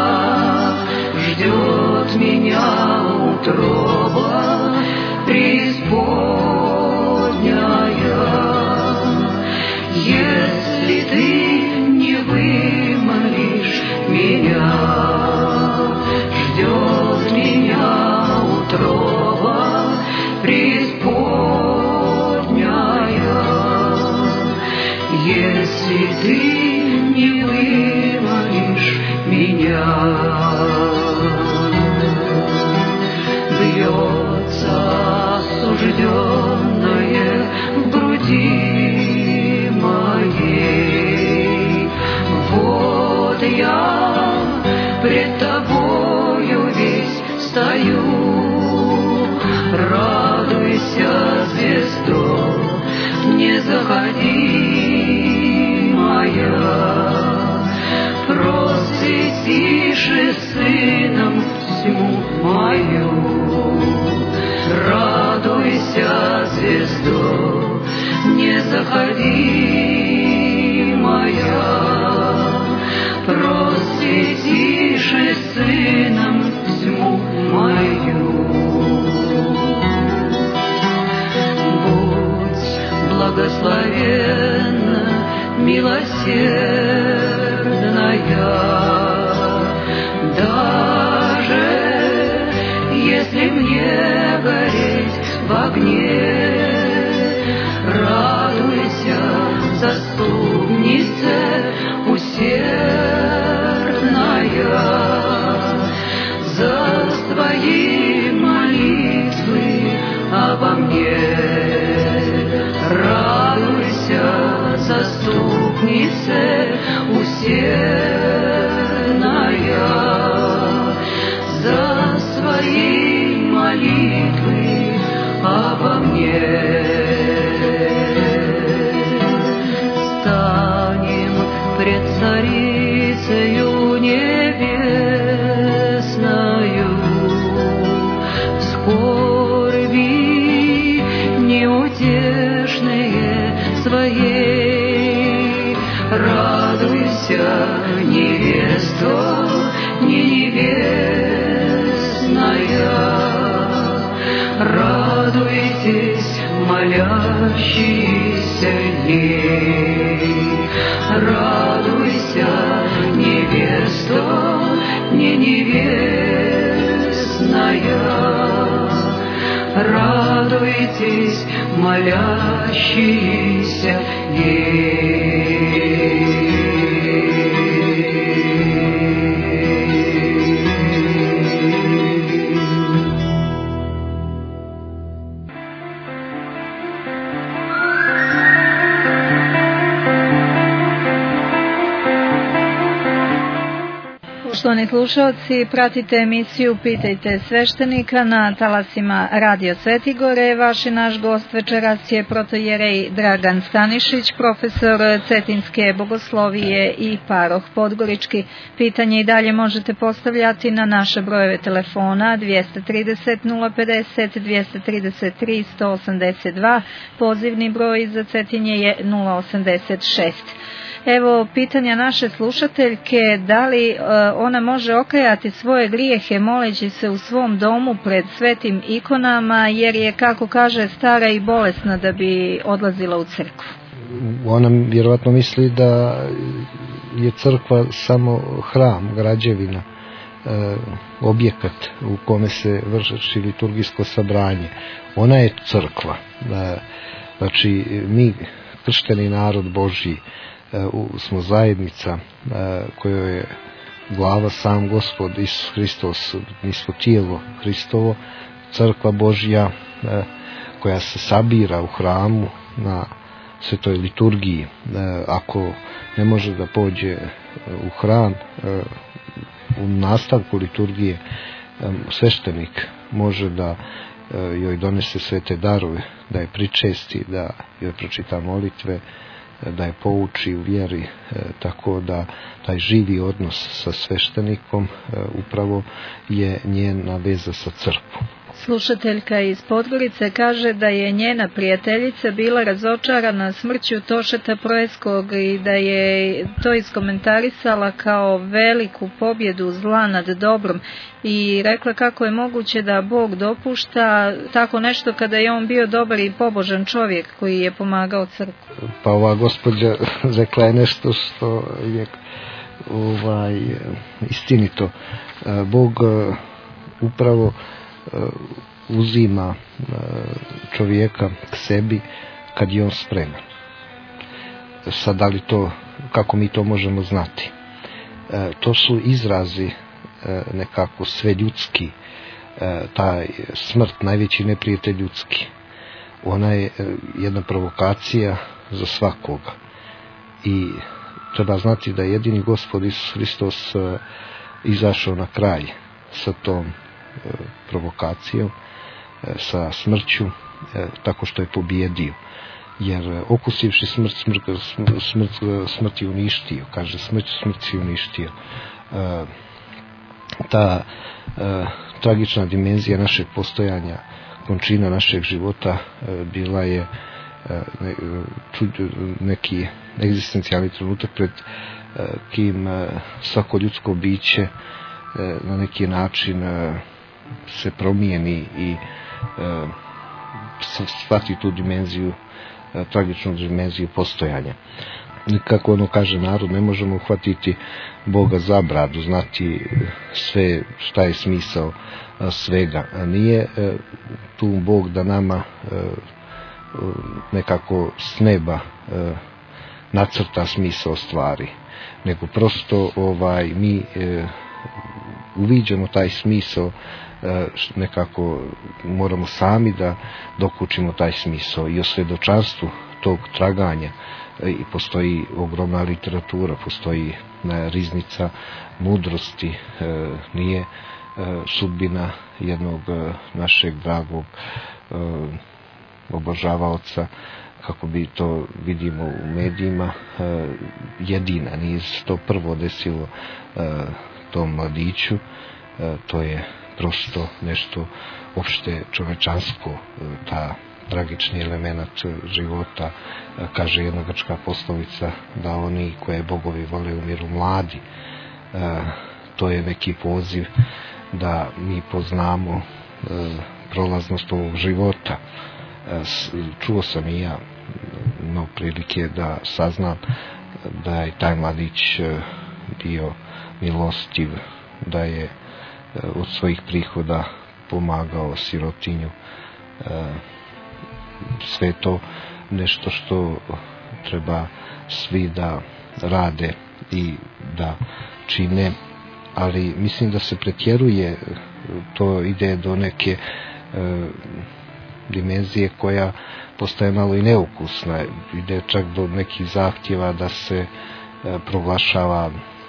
ждет меня утроба преисподняя. Если ты не вымолишь меня, ждет меня утроба преисподняя. Если ты не вымолишь меня. Бьется осужденное в груди моей. Вот я пред тобою весь стою. Радуйся, звездо, не заходи моя. Просветишь сыном тьму мою. Радуйся, звездо, не заходи моя. Просветишь сыном тьму мою. Будь благословенна, милосердная, даже если мне гореть в огне. Радуйся, заступнице усердная, за твои молитвы обо мне. Радуйся, заступнице усердная, за свои молитвы обо мне. Станем пред Царицею небесною, в скорби неутешные своей. Радуйся, невесто, не невестная, радуйтесь, молящиеся ей. Радуйся, невесто, не невестная, радуйтесь, молящиеся ей. Poštovani slušalci, pratite emisiju Pitajte sveštenika na talasima Radio Svetigore. Vaš i naš gost večeras je protojerej Dragan Stanišić, profesor Cetinske bogoslovije i paroh Podgorički. Pitanje i dalje možete postavljati na naše brojeve telefona dvjesto trideset nula pedeset, dvjesto trideset tri, sto osamdeset dva, pozivni broj za Cetinje je nula osamdeset šest. Evo pitanja naše slušateljke, da li e, ona može okajati svoje grijehe moleći se u svom domu pred svetim ikonama, jer je, kako kaže, stara i bolesna da bi odlazila u crkvu? Ona vjerovatno misli da je crkva samo hram, građevina, e, objekat u kome se vrši liturgijsko sabranje. Ona je crkva. E, znači, mi, kršteni narod Božji, smo zajednica kojoj je glava sam Gospod Isus Hristos, mi smo tijelo Hristovo, crkva Božja koja se sabira u hramu na svetoj liturgiji. Ako ne može da pođe u hram, u nastavku liturgije sveštenik može da joj donese svete darove, da je pričesti, da joj pročita molitve, da je pouči u vjeri, e, tako da taj živi odnos sa sveštenikom e, upravo je njena veza sa crkvom. Slušateljka iz Podgorice kaže da je njena prijateljica bila razočarana smrću Tošeta Proeskog i da je to iskomentarisala kao veliku pobjedu zla nad dobrom i rekla kako je moguće da Bog dopušta tako nešto kada je on bio dobar i pobožan čovjek koji je pomagao crkvu. Pa ova gospođa rekla je nešto što je ovaj, istinito. Bog upravo uzima čovjeka k sebi kad je on spreman. Sad, da li to, kako mi to možemo znati? To su izrazi nekako sve ljudski, taj smrt, najveći neprijatelj ljudski. Ona je jedna provokacija za svakoga. I treba znati da je jedini Gospod Isus Hristos izašao na kraj sa tom provokacijom, sa smrću, tako što je pobjedio. Jer okusivši smrt, smrt, smrt, smrt je uništio, kaže smrt, smrt je uništio. Ta tragična dimenzija našeg postojanja, končina našeg života bila je neki egzistencijalni trenutak pred kim svako ljudsko biće na neki način se promijeni i shvati tu dimenziju, tragičnu dimenziju postojanja. Kako ono kaže narod, ne možemo uhvatiti Boga za bradu, znati sve šta je smisao svega. Nije tu Bog da nama nekako s neba nacrta smisao stvari, nego prosto ovaj mi uviđamo taj smisao, nekako moramo sami da dokučimo taj smisao i o svjedočanstvu tog traganja i postoji ogromna literatura, postoji riznica mudrosti, nije sudbina jednog našeg dragog obožavaoca, kako bi to vidimo u medijima, jedina, nije se to prvo desilo tom mladiću, to je prosto nešto opšte čovečansko, ta tragični element života. Kaže jedna grčka poslovica da oni koje bogovi vole umiru mladi. To je neki poziv da mi poznamo prolaznost ovog života. Čuo sam i ja imao prilike da saznam da je taj mladić bio milostiv, da je od svojih prihoda pomagao sirotinju, sve to nešto što treba svi da rade i da čine, ali mislim da se pretjeruje, to ide do neke e, dimenzije koja postaje malo i neukusna, ide čak do nekih zahtjeva da se e, proglašava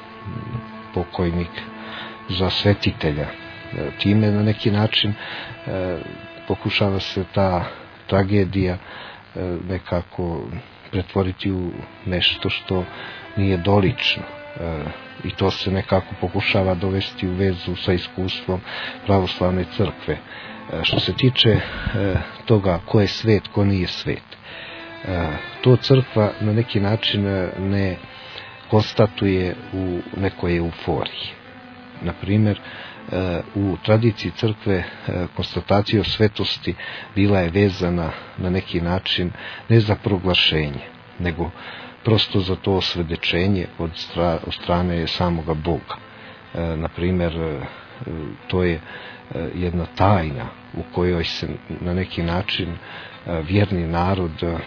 pokojnik za svetitelja. E, time na neki način e, pokušava se ta tragedija e, nekako pretvoriti u nešto što nije dolično. E, I to se nekako pokušava dovesti u vezu sa iskustvom pravoslavne crkve. E, što se tiče e, toga ko je svet, ko nije svet, e, to crkva na neki način ne konstatuje u nekoj euforiji. Na primjer, e, u tradiciji crkve e, konstatacija o svetosti bila je vezana na neki način ne za proglašenje, nego prosto za to osvedočenje od, stra, od strane samoga Boga. E, na primjer, e, to je e, jedna tajna u kojoj se na neki način e, vjerni narod e,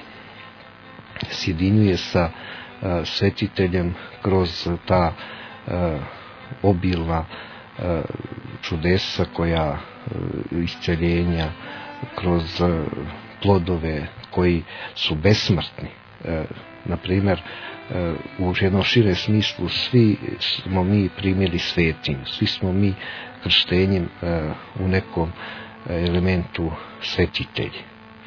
sjedinjuje sa e, svetiteljem kroz ta e, obilna e, čudesa koja e, isceljenja, kroz e, plodove koji su besmrtni. E, na primjer, e, u jednom širem smislu svi smo mi primili svetinju, svi smo mi krštenjem e, u nekom elementu svetitelji.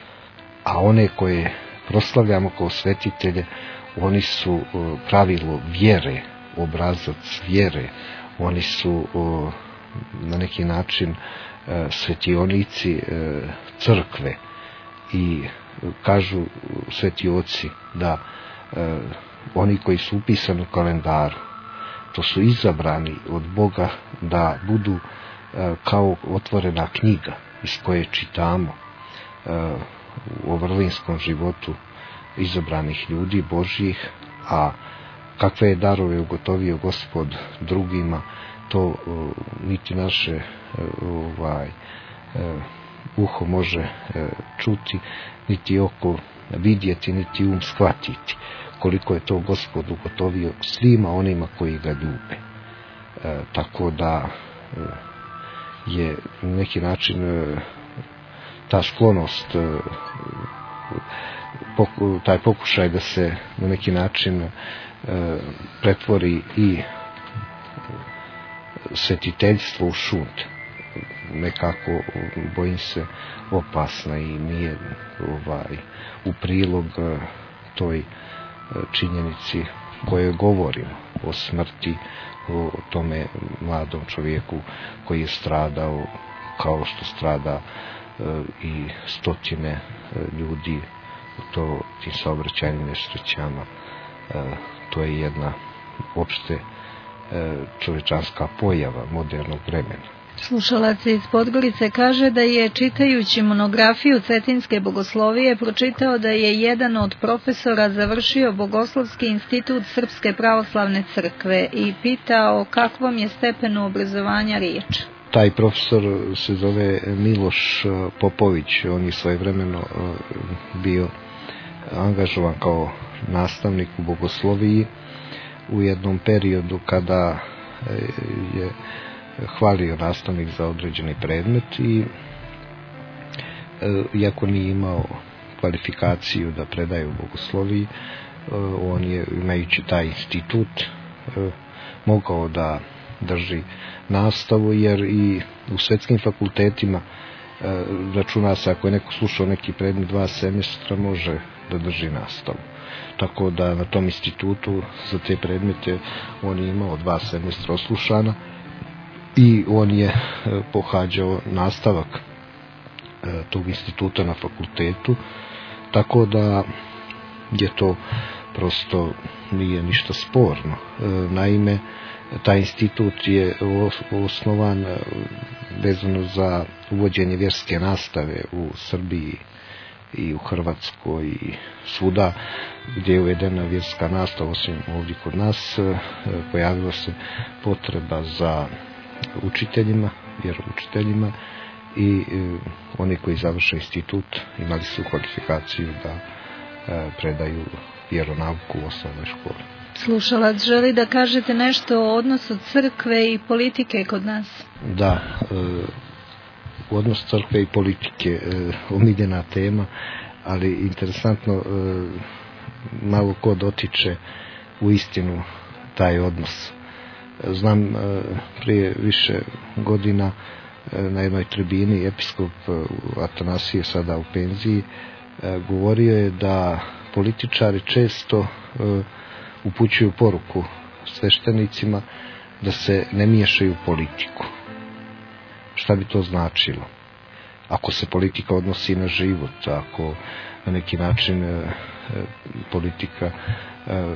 A one koje proslavljamo kao svetitelje, oni su e, pravilo vjere, obrazac vjere, oni su e, na neki način e, svetionici e, crkve i kažu sveti oci da e, oni koji su upisani u kalendaru, to su izabrani od Boga da budu e, kao otvorena knjiga iz koje čitamo e, u vrlinskom životu izabranih ljudi Božjih, a kakve je darove ugotovio Gospod drugima, to e, niti naše e, ovaj, e, uho može e, čuti, niti oko vidjeti, niti um shvatiti koliko je to Gospod ugotovio svima onima koji ga ljube. E, tako da e, je na neki način e, ta sklonost, e, poku, taj pokušaj da se na neki način e, pretvori i svetiteljstvo u šund, nekako bojim se opasna i nije ovaj u prilog toj činjenici koje govorimo o smrti, o tome mladom čovjeku koji je stradao kao što strada i stotine ljudi u to tim saobraćajnim nesrećama. To je jedna opšte čovječanska pojava modernog vremena. Slušalac iz Podgorice kaže da je čitajući monografiju Cetinske bogoslovije pročitao da je jedan od profesora završio Bogoslovski institut Srpske pravoslavne crkve i pitao o kakvom je stepenu obrazovanja riječ. Taj profesor se zove Miloš Popović, on je svojevremeno bio angažovan kao nastavnik u bogosloviji u jednom periodu kada je hvalio nastavnik za određeni predmet i iako nije imao kvalifikaciju da predaje u bogosloviji, on je, imajući taj institut, mogao da drži nastavu, jer i u svetskim fakultetima računa se ako je neko slušao neki predmet dva semestra može da drži nastavu. Tako da na tom institutu za te predmete on je imao dva semestra oslušana i on je pohađao nastavak tog instituta na fakultetu, tako da je to prosto nije ništa sporno. Naime, taj institut je osnovan vezano za uvođenje vjerske nastave u Srbiji i u Hrvatskoj i svuda gdje je uvedena vjerska nastava, osim ovdje kod nas, pojavila se potreba za učiteljima, vjeroučiteljima i oni koji završe institut imali su kvalifikaciju da predaju vjeronauku u osnovnoj školi. Slušalac želi da kažete nešto o odnosu crkve i politike kod nas. Da, odnos crkve i politike, omiljena tema, ali interesantno, malo ko dotiče u istinu taj odnos. Znam, prije više godina na jednoj tribini episkop Atanasije, sada u penziji, govorio je da političari često upućuju poruku sveštenicima da se ne miješaju u politiku. Šta bi to značilo? Ako se politika odnosi na život, ako na neki način e, politika e,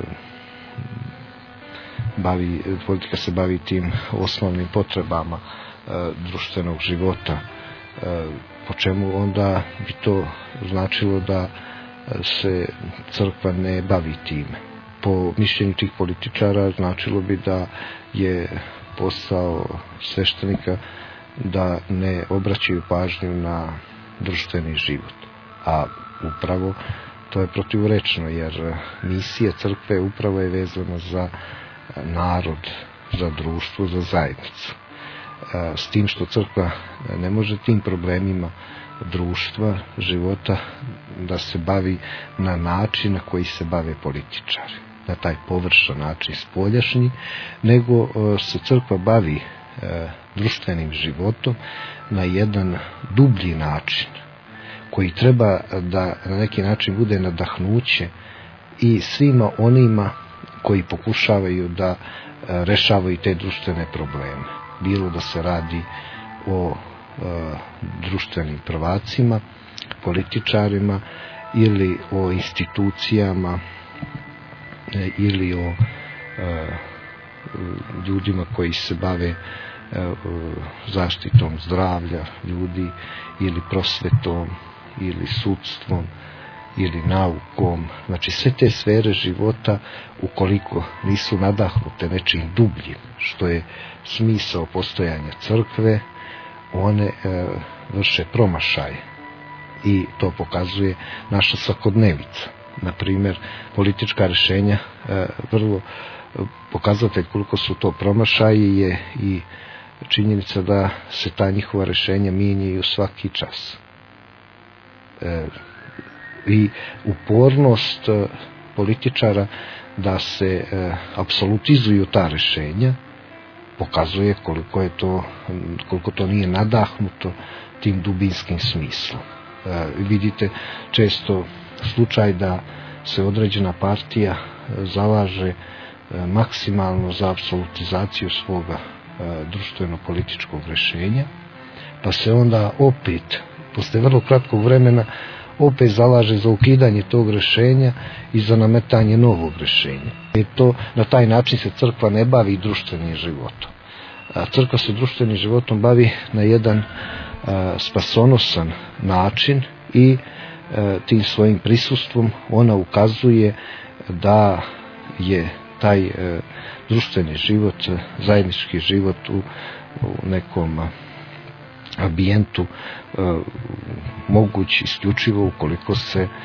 bavi, politika se bavi tim osnovnim potrebama e, društvenog života, e, po čemu onda bi to značilo da se crkva ne bavi time? Po mišljenju tih političara značilo bi da je posao sveštenika da ne obraćaju pažnju na društveni život. A upravo to je protivrečno, jer misija crkve upravo je vezana za narod, za društvo, za zajednicu. S tim što crkva ne može tim problemima društva, života da se bavi na način na koji se bave političari, na taj površan način spoljašnji, nego se crkva bavi društvenim životom na jedan dublji način koji treba da na neki način bude nadahnuće i svima onima koji pokušavaju da rešavaju te društvene probleme. Bilo da se radi o e, društvenim prvacima, političarima ili o institucijama e, ili o e, ljudima koji se bave e, zaštitom zdravlja ljudi ili prosvetom ili sudstvom ili naukom. Znači sve te sfere života, ukoliko nisu nadahnute nečim dubljim, što je smisao postojanja crkve, one e, vrše promašaj i to pokazuje naša svakodnevica. Na primjer, politička rješenja, e, vrlo pokazatelj koliko su to promašaji je i činjenica da se ta njihova rješenja mijenjaju svaki čas. E, i upornost političara da se e, apsolutizuju ta rješenja pokazuje koliko je to, koliko to nije nadahnuto tim dubinskim smislom. E, vidite često slučaj da se određena partija zalaže e, maksimalno za apsolutizaciju svoga e, društveno-političkog rješenja, pa se onda opet, posle vrlo kratkog vremena, opet zalaže za ukidanje tog rješenja i za nametanje novog rješenja. I to, na taj način se crkva ne bavi društvenim životom. A crkva se društvenim životom bavi na jedan a, spasonosan način i a, tim svojim prisustvom ona ukazuje da je taj a, društveni život, zajednički život u, u nekom a, ambijentu e, moguć isključivo ukoliko se e,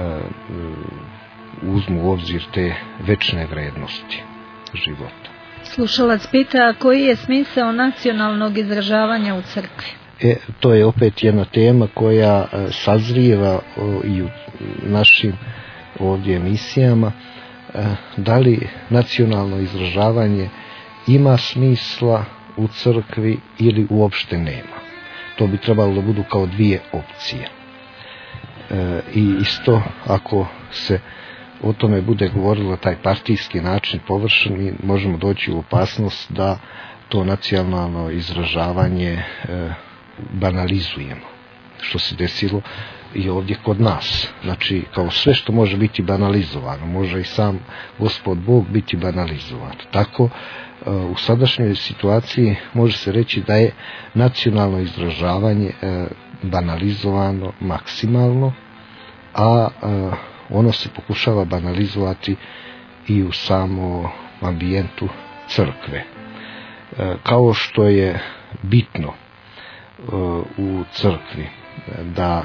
uzmu u obzir te večne vrednosti života. Slušalac pita koji je smisao nacionalnog izražavanja u crkvi? E, to je opet jedna tema koja e, sazrijeva o, i u našim ovdje emisijama. E, da li nacionalno izražavanje ima smisla u crkvi ili uopšte nema? To bi trebalo da budu kao dvije opcije. E, I isto ako se o tome bude govorilo taj partijski način površen, mi možemo doći u opasnost da to nacionalno izražavanje e, banalizujemo. Što se desilo i ovdje kod nas. Znači, kao sve što može biti banalizovano, može i sam Gospod Bog biti banalizovan. Tako, u sadašnjoj situaciji može se reći da je nacionalno izražavanje banalizovano maksimalno, a ono se pokušava banalizovati i u samom ambijentu crkve. Kao što je bitno u crkvi, da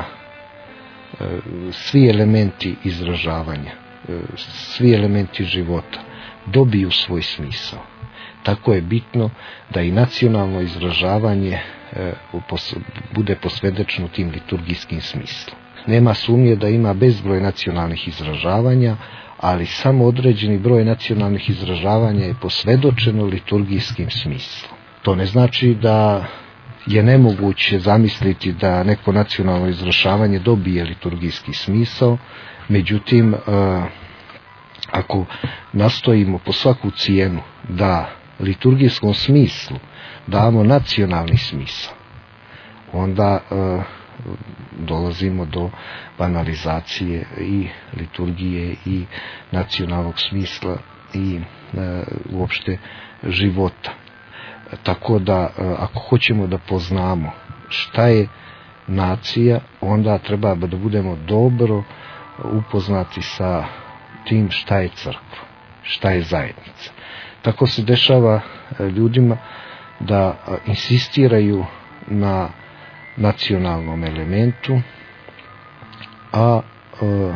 svi elementi izražavanja, svi elementi života dobiju svoj smisao. Tako je bitno da i nacionalno izražavanje bude posvedočno tim liturgijskim smislom. Nema sumnje da ima bezbroj nacionalnih izražavanja, ali samo određeni broj nacionalnih izražavanja je posvedočeno liturgijskim smislom. To ne znači da je nemoguće zamisliti da neko nacionalno izražavanje dobije liturgijski smisao, međutim, ako nastojimo po svaku cijenu da liturgijskom smislu damo nacionalni smisao, onda dolazimo do banalizacije i liturgije i nacionalnog smisla i uopšte života. Tako da, ako hoćemo da poznamo šta je nacija, onda treba da budemo dobro upoznati sa tim šta je crkva, šta je zajednica. Tako se dešava ljudima da insistiraju na nacionalnom elementu, a e,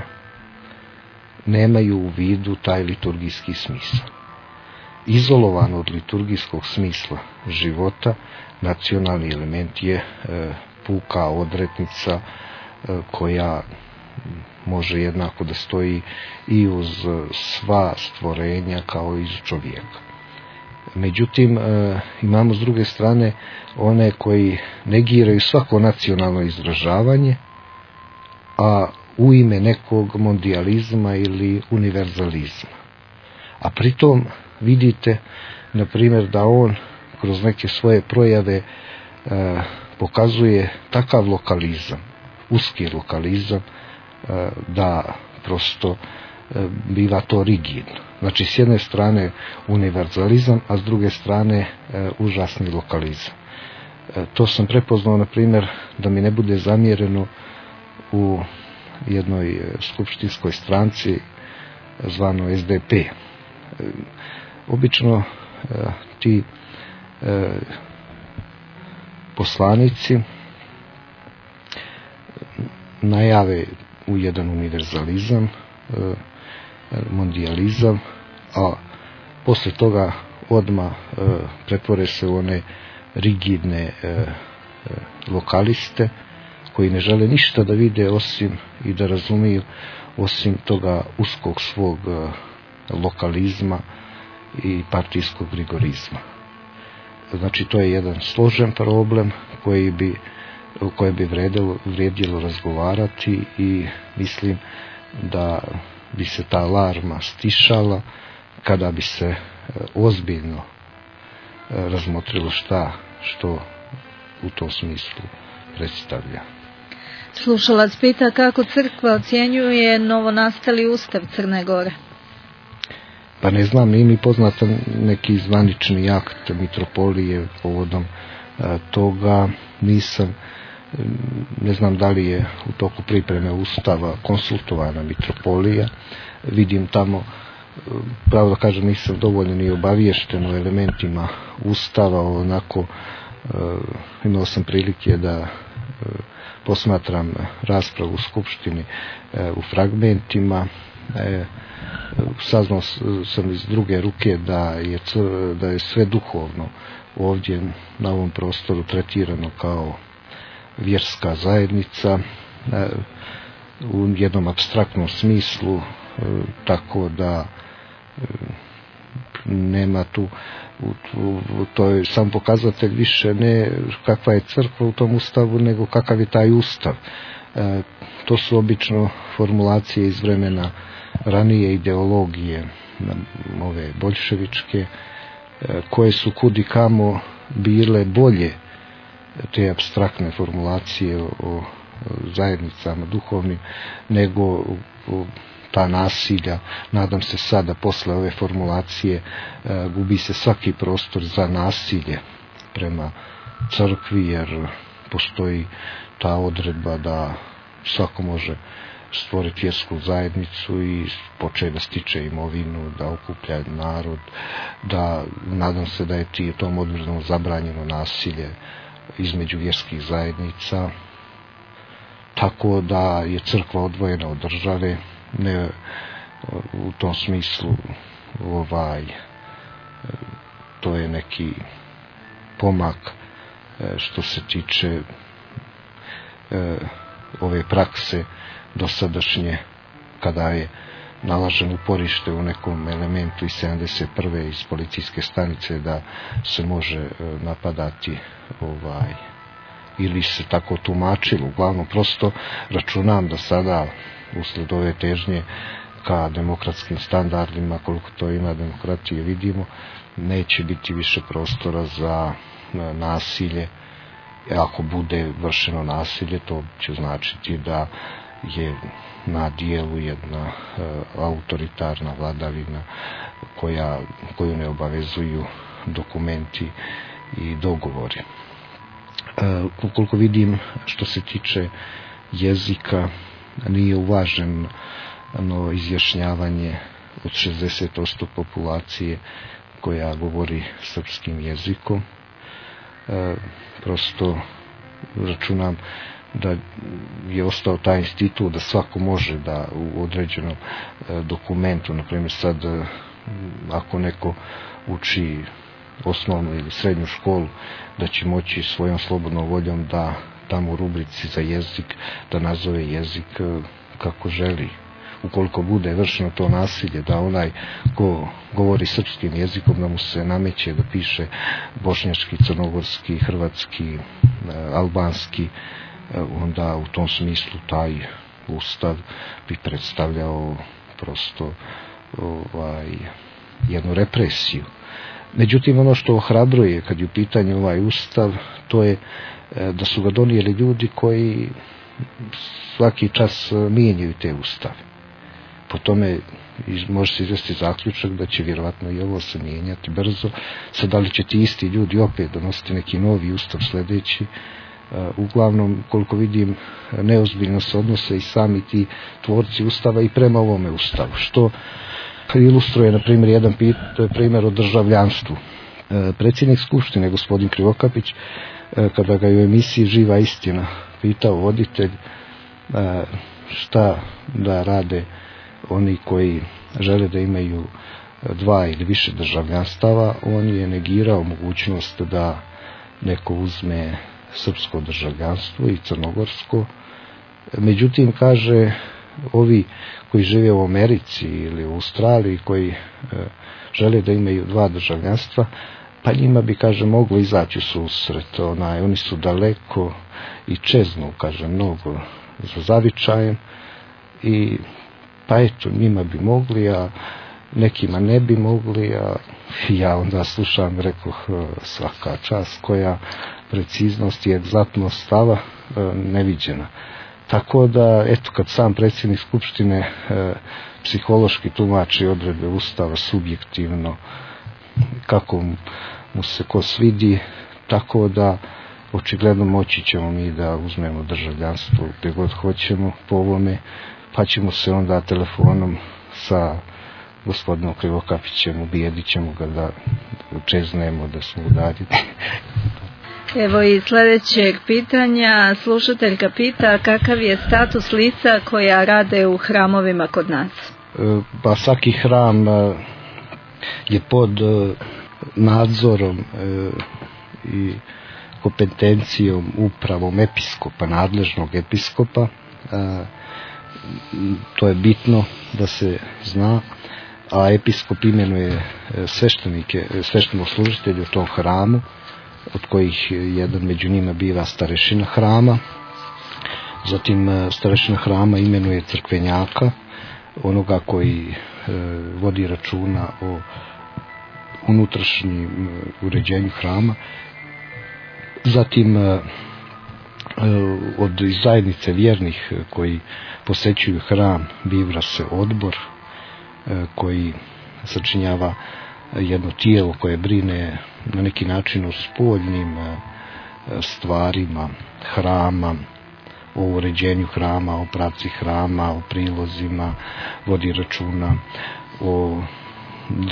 nemaju u vidu taj liturgijski smisao. Izolovan od liturgijskog smisla života, nacionalni element je e, puka odrednica e, koja može jednako da stoji i uz sva stvorenja kao i uz čovjeka. Međutim, e, imamo s druge strane one koji negiraju svako nacionalno izražavanje, a u ime nekog mondijalizma ili univerzalizma. A pritom vidite, na primjer, da on kroz neke svoje projave e, pokazuje takav lokalizam, uski lokalizam, e, da prosto e, biva to rigidno. Znači, s jedne strane univerzalizam, a s druge strane e, užasni lokalizam. E, to sam prepoznao, na primjer, da mi ne bude zamjereno u jednoj skupštinskoj stranci zvano es de pe. E, obično e, ti e, poslanici najave u jedan univerzalizam, e, mondijalizam, a posle toga odmah e, pretvore se u one rigidne e, e, lokaliste koji ne žele ništa da vide osim i da razumiju osim toga uskog svog e, lokalizma i partijskog rigorizma. Znači, to je jedan složen problem koji bi, o kojem bi vrijedilo, vrijedilo razgovarati i mislim da bi se ta alarma stišala kada bi se ozbiljno razmotrilo šta što u tom smislu predstavlja. Slušalac pita kako crkva ocjenjuje novonastali ustav Crne Gore. Pa ne znam, nije mi poznata neki zvanični akt mitropolije povodom e, toga. Nisam, ne znam da li je u toku pripreme ustava konsultovana mitropolija. Vidim tamo, pravo da kažem, nisam dovoljno ni obaviješten o elementima ustava, onako e, imao sam prilike da e, posmatram raspravu u Skupštini e, u fragmentima. E, saznao sam iz druge ruke da je, da je sve duhovno ovdje na ovom prostoru tretirano kao vjerska zajednica e, u jednom apstraktnom smislu, e, tako da e, nema tu u, u, to je sam pokazatelj više ne kakva je crkva u tom ustavu, nego kakav je taj ustav. E, to su obično formulacije iz vremena ranije ideologije, ove boljševičke, koje su kud i kamo bile bolje, te apstraktne formulacije o zajednicama duhovnim, nego ta nasilja. Nadam se sada, posle ove formulacije, gubi se svaki prostor za nasilje prema crkvi, jer postoji ta odredba da svako može stvoriti vjersku zajednicu i početi da stiče imovinu, da okuplja narod, da nadam se da je ti tom odredbom zabranjeno nasilje, između vjerskih zajednica, tako da je crkva odvojena od države, ne u tom smislu ovaj to je neki pomak što se tiče e, ove prakse dosadašnje, kada je nalažen uporište u nekom elementu iz sedamdeset prve iz policijske stanice da se može napadati ovaj ili se tako tumačilo. Uglavnom prosto računam da sada usled ove težnje ka demokratskim standardima, koliko to ima demokratije vidimo, neće biti više prostora za nasilje. Ako bude vršeno nasilje, to će značiti da je na dijelu jedna e, autoritarna vladavina koja, koju ne obavezuju dokumenti i dogovori. E, koliko vidim, što se tiče jezika, nije uvaženo izjašnjavanje od šezdeset posto populacije koja govori srpskim jezikom. E, prosto računam da je ostao taj institut da svako može da u određenom e, dokumentu, na primjer sad e, ako neko uči osnovnu ili srednju školu, da će moći svojom slobodnom voljom da tamo u rubrici za jezik da nazove jezik e, kako želi. Ukoliko bude vršeno to nasilje, da onaj ko govori srpskim jezikom da mu se nameće da piše bošnjački, crnogorski, hrvatski, albanski, onda u tom smislu taj ustav bi predstavljao prosto ovaj, jednu represiju. Međutim, ono što ohrabruje kad je u pitanju ovaj ustav, to je da su ga donijeli ljudi koji svaki čas mijenjaju te ustave. Po tome može se izvesti zaključak da će vjerovatno i ovo se mijenjati brzo. Sad, da li će ti isti ljudi opet donositi neki novi ustav sljedeći? Uglavnom, koliko vidim, neozbiljno se odnose i sami ti tvorci ustava i prema ovome ustavu, što ilustruje, na primjer, jedan primjer o državljanstvu. Predsjednik Skupštine, gospodin Krivokapić, kada ga je u emisiji Živa istina pitao voditelj šta da rade oni koji žele da imaju dva ili više državljanstava, on je negirao mogućnost da neko uzme srpsko državljanstvo i crnogorsko. Međutim, kaže, ovi koji žive u Americi ili u Australiji, koji e, žele da imaju dva državljanstva, pa njima bi, kaže, moglo izaći u susret. Onaj, oni su daleko i čeznu, kaže, mnogo za zavičajem i pa eto, njima bi mogli, a nekima ne bi mogli, a ja onda slušam, rekoh, svaka čast, koja preciznost i egzaktnost stava e, neviđena. Tako da, eto, kad sam predsjednik Skupštine e, psihološki tumači odredbe Ustava subjektivno, kako mu se ko svidi, tako da očigledno moći ćemo mi da uzmemo državljanstvo gdje god hoćemo po ovome, pa ćemo se onda telefonom sa gospodinom Krivokapićem ubijedit ćemo ga da čeznemo, da smo udarili. Evo i sljedećeg pitanja. Slušateljka pita kakav je status lica koja rade u hramovima kod nas? Pa svaki hram je pod nadzorom i kompetencijom upravom episkopa, nadležnog episkopa. To je bitno da se zna, a episkop imenuje sveštenike, sveštenoslужitelje u tom hramu, od kojih jedan među njima biva starešina hrama. Zatim starešina hrama imenuje crkvenjaka, onoga koji e, vodi računa o unutrašnjem uređenju hrama. Zatim e, od zajednice vjernih koji posećuju hram bira se odbor e, koji sačinjava jedno tijelo koje brine na neki način o spoljnim stvarima hrama, o uređenju hrama, o praci hrama, o prilozima, vodi računa o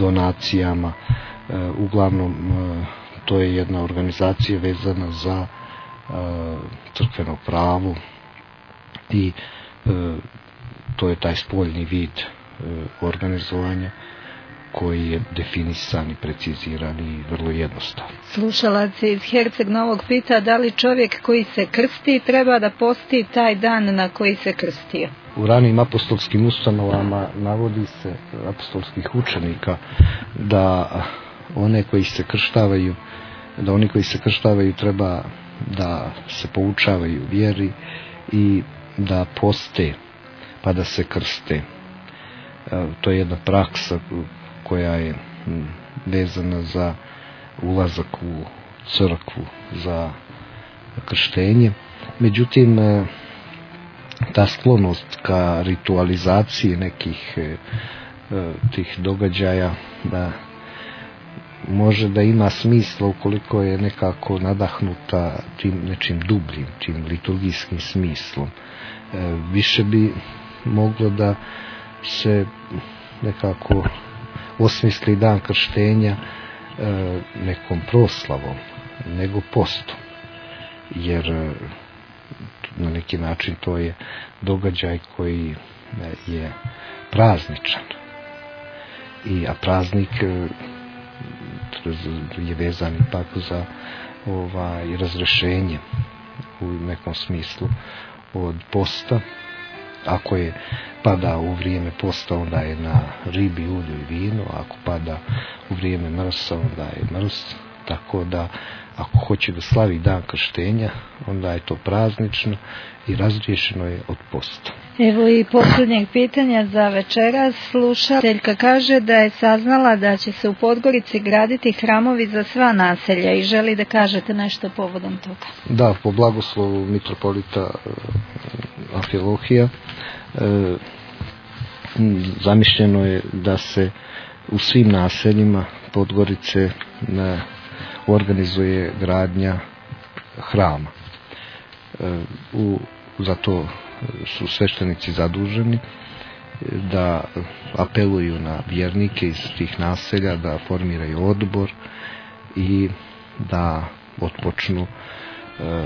donacijama. Uglavnom, to je jedna organizacija vezana za crkveno pravo i to je taj spoljni vid organizovanja koji je definisan i preciziran i vrlo jednostavan. Slušalac iz Herceg Novog pita da li čovjek koji se krsti treba da posti taj dan na koji se krstio. U ranijim apostolskim ustanovama navodi se apostolskih učenika da one koji se krštavaju, da oni koji se krštavaju treba da se poučavaju vjeri i da poste pa da se krste. To je jedna praksa koja je vezana za ulazak u crkvu, za krštenje. Međutim, ta sklonost ka ritualizaciji nekih tih događaja da može da ima smisla ukoliko je nekako nadahnuta tim nečim dubljim, tim liturgijskim smislom. Više bi moglo da se nekako osmisli dan krštenja nekom proslavom nego postom, jer na neki način to je događaj koji je prazničan, i a praznik je vezan ipak za ovaj razrešenje u nekom smislu od posta. Ako je pada u vrijeme posta, onda je na ribi, ulju i vino, ako pada u vrijeme mrsa, onda je mrs. Tako da ako hoće da slavi dan krštenja, onda je to praznično i razriješeno je od posta. Evo i posljednjeg pitanja za večeras. Slušateljka kaže da je saznala da će se u Podgorici graditi hramovi za sva naselja i želi da kažete nešto povodom toga. Da, po blagoslovu mitropolita Amfilohija e, zamišljeno je da se u svim naseljima Podgorice na, organizuje gradnja hrama. E, u, za to su sveštenici zaduženi da apeluju na vjernike iz tih naselja da formiraju odbor i da otpočnu e,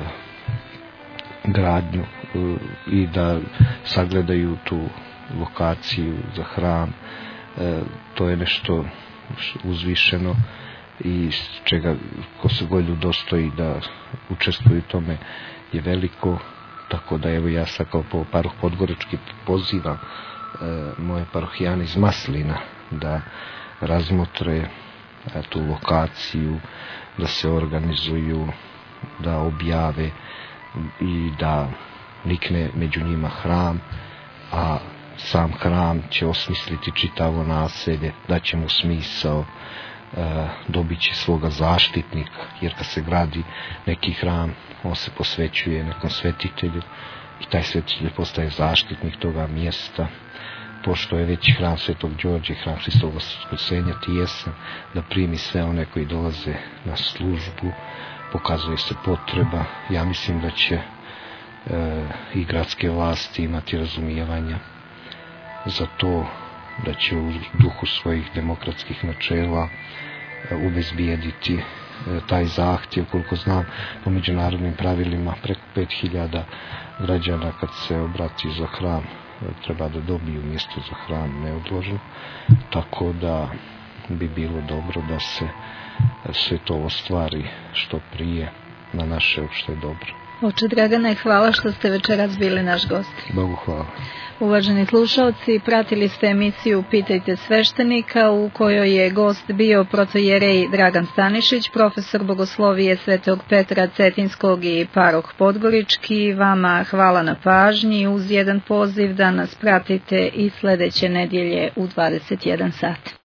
gradnju e, i da sagledaju tu lokaciju za hram. E, to je nešto uzvišeno i čega ko se god udostoji da učestvuje u tome je veliko. Tako da evo ja sad kao paroh podgorički pozivam e, moje parohijane iz Maslina da razmotre e, tu lokaciju, da se organizuju, da objave i da nikne među njima hram, a sam hram će osmisliti čitavo naselje, da će mu smisao, e, dobit će svoga zaštitnika, jer kad se gradi neki hram, on se posvećuje nekom svetitelju i taj svetitelj postaje zaštitnik toga mjesta. Pošto je već hram Svetog Đorđa i hram Hristovog Vaskrsenja tijesan, da primi sve one koji dolaze na službu, pokazuje se potreba. Ja mislim da će e, i gradske vlasti imati razumijevanja za to, da će u duhu svojih demokratskih načela e, ubezbijediti taj zahtjev. Koliko znam, po međunarodnim pravilima preko pet hiljada građana kad se obrati za hram treba da dobiju mjesto za hram neodloženo, tako da bi bilo dobro da se sve to ostvari što prije na naše opšte dobro. Oče Dragane, hvala što ste večeras bili naš gost. Bogu hvala. Uvaženi slušalci, pratili ste emisiju Pitajte sveštenika u kojoj je gost bio protojerej Dragan Stanišić, profesor bogoslovije Svetog Petra Cetinskog i paroh Podgorički. Vama hvala na pažnji uz jedan poziv da nas pratite i sljedeće nedjelje u dvadeset jedan sat.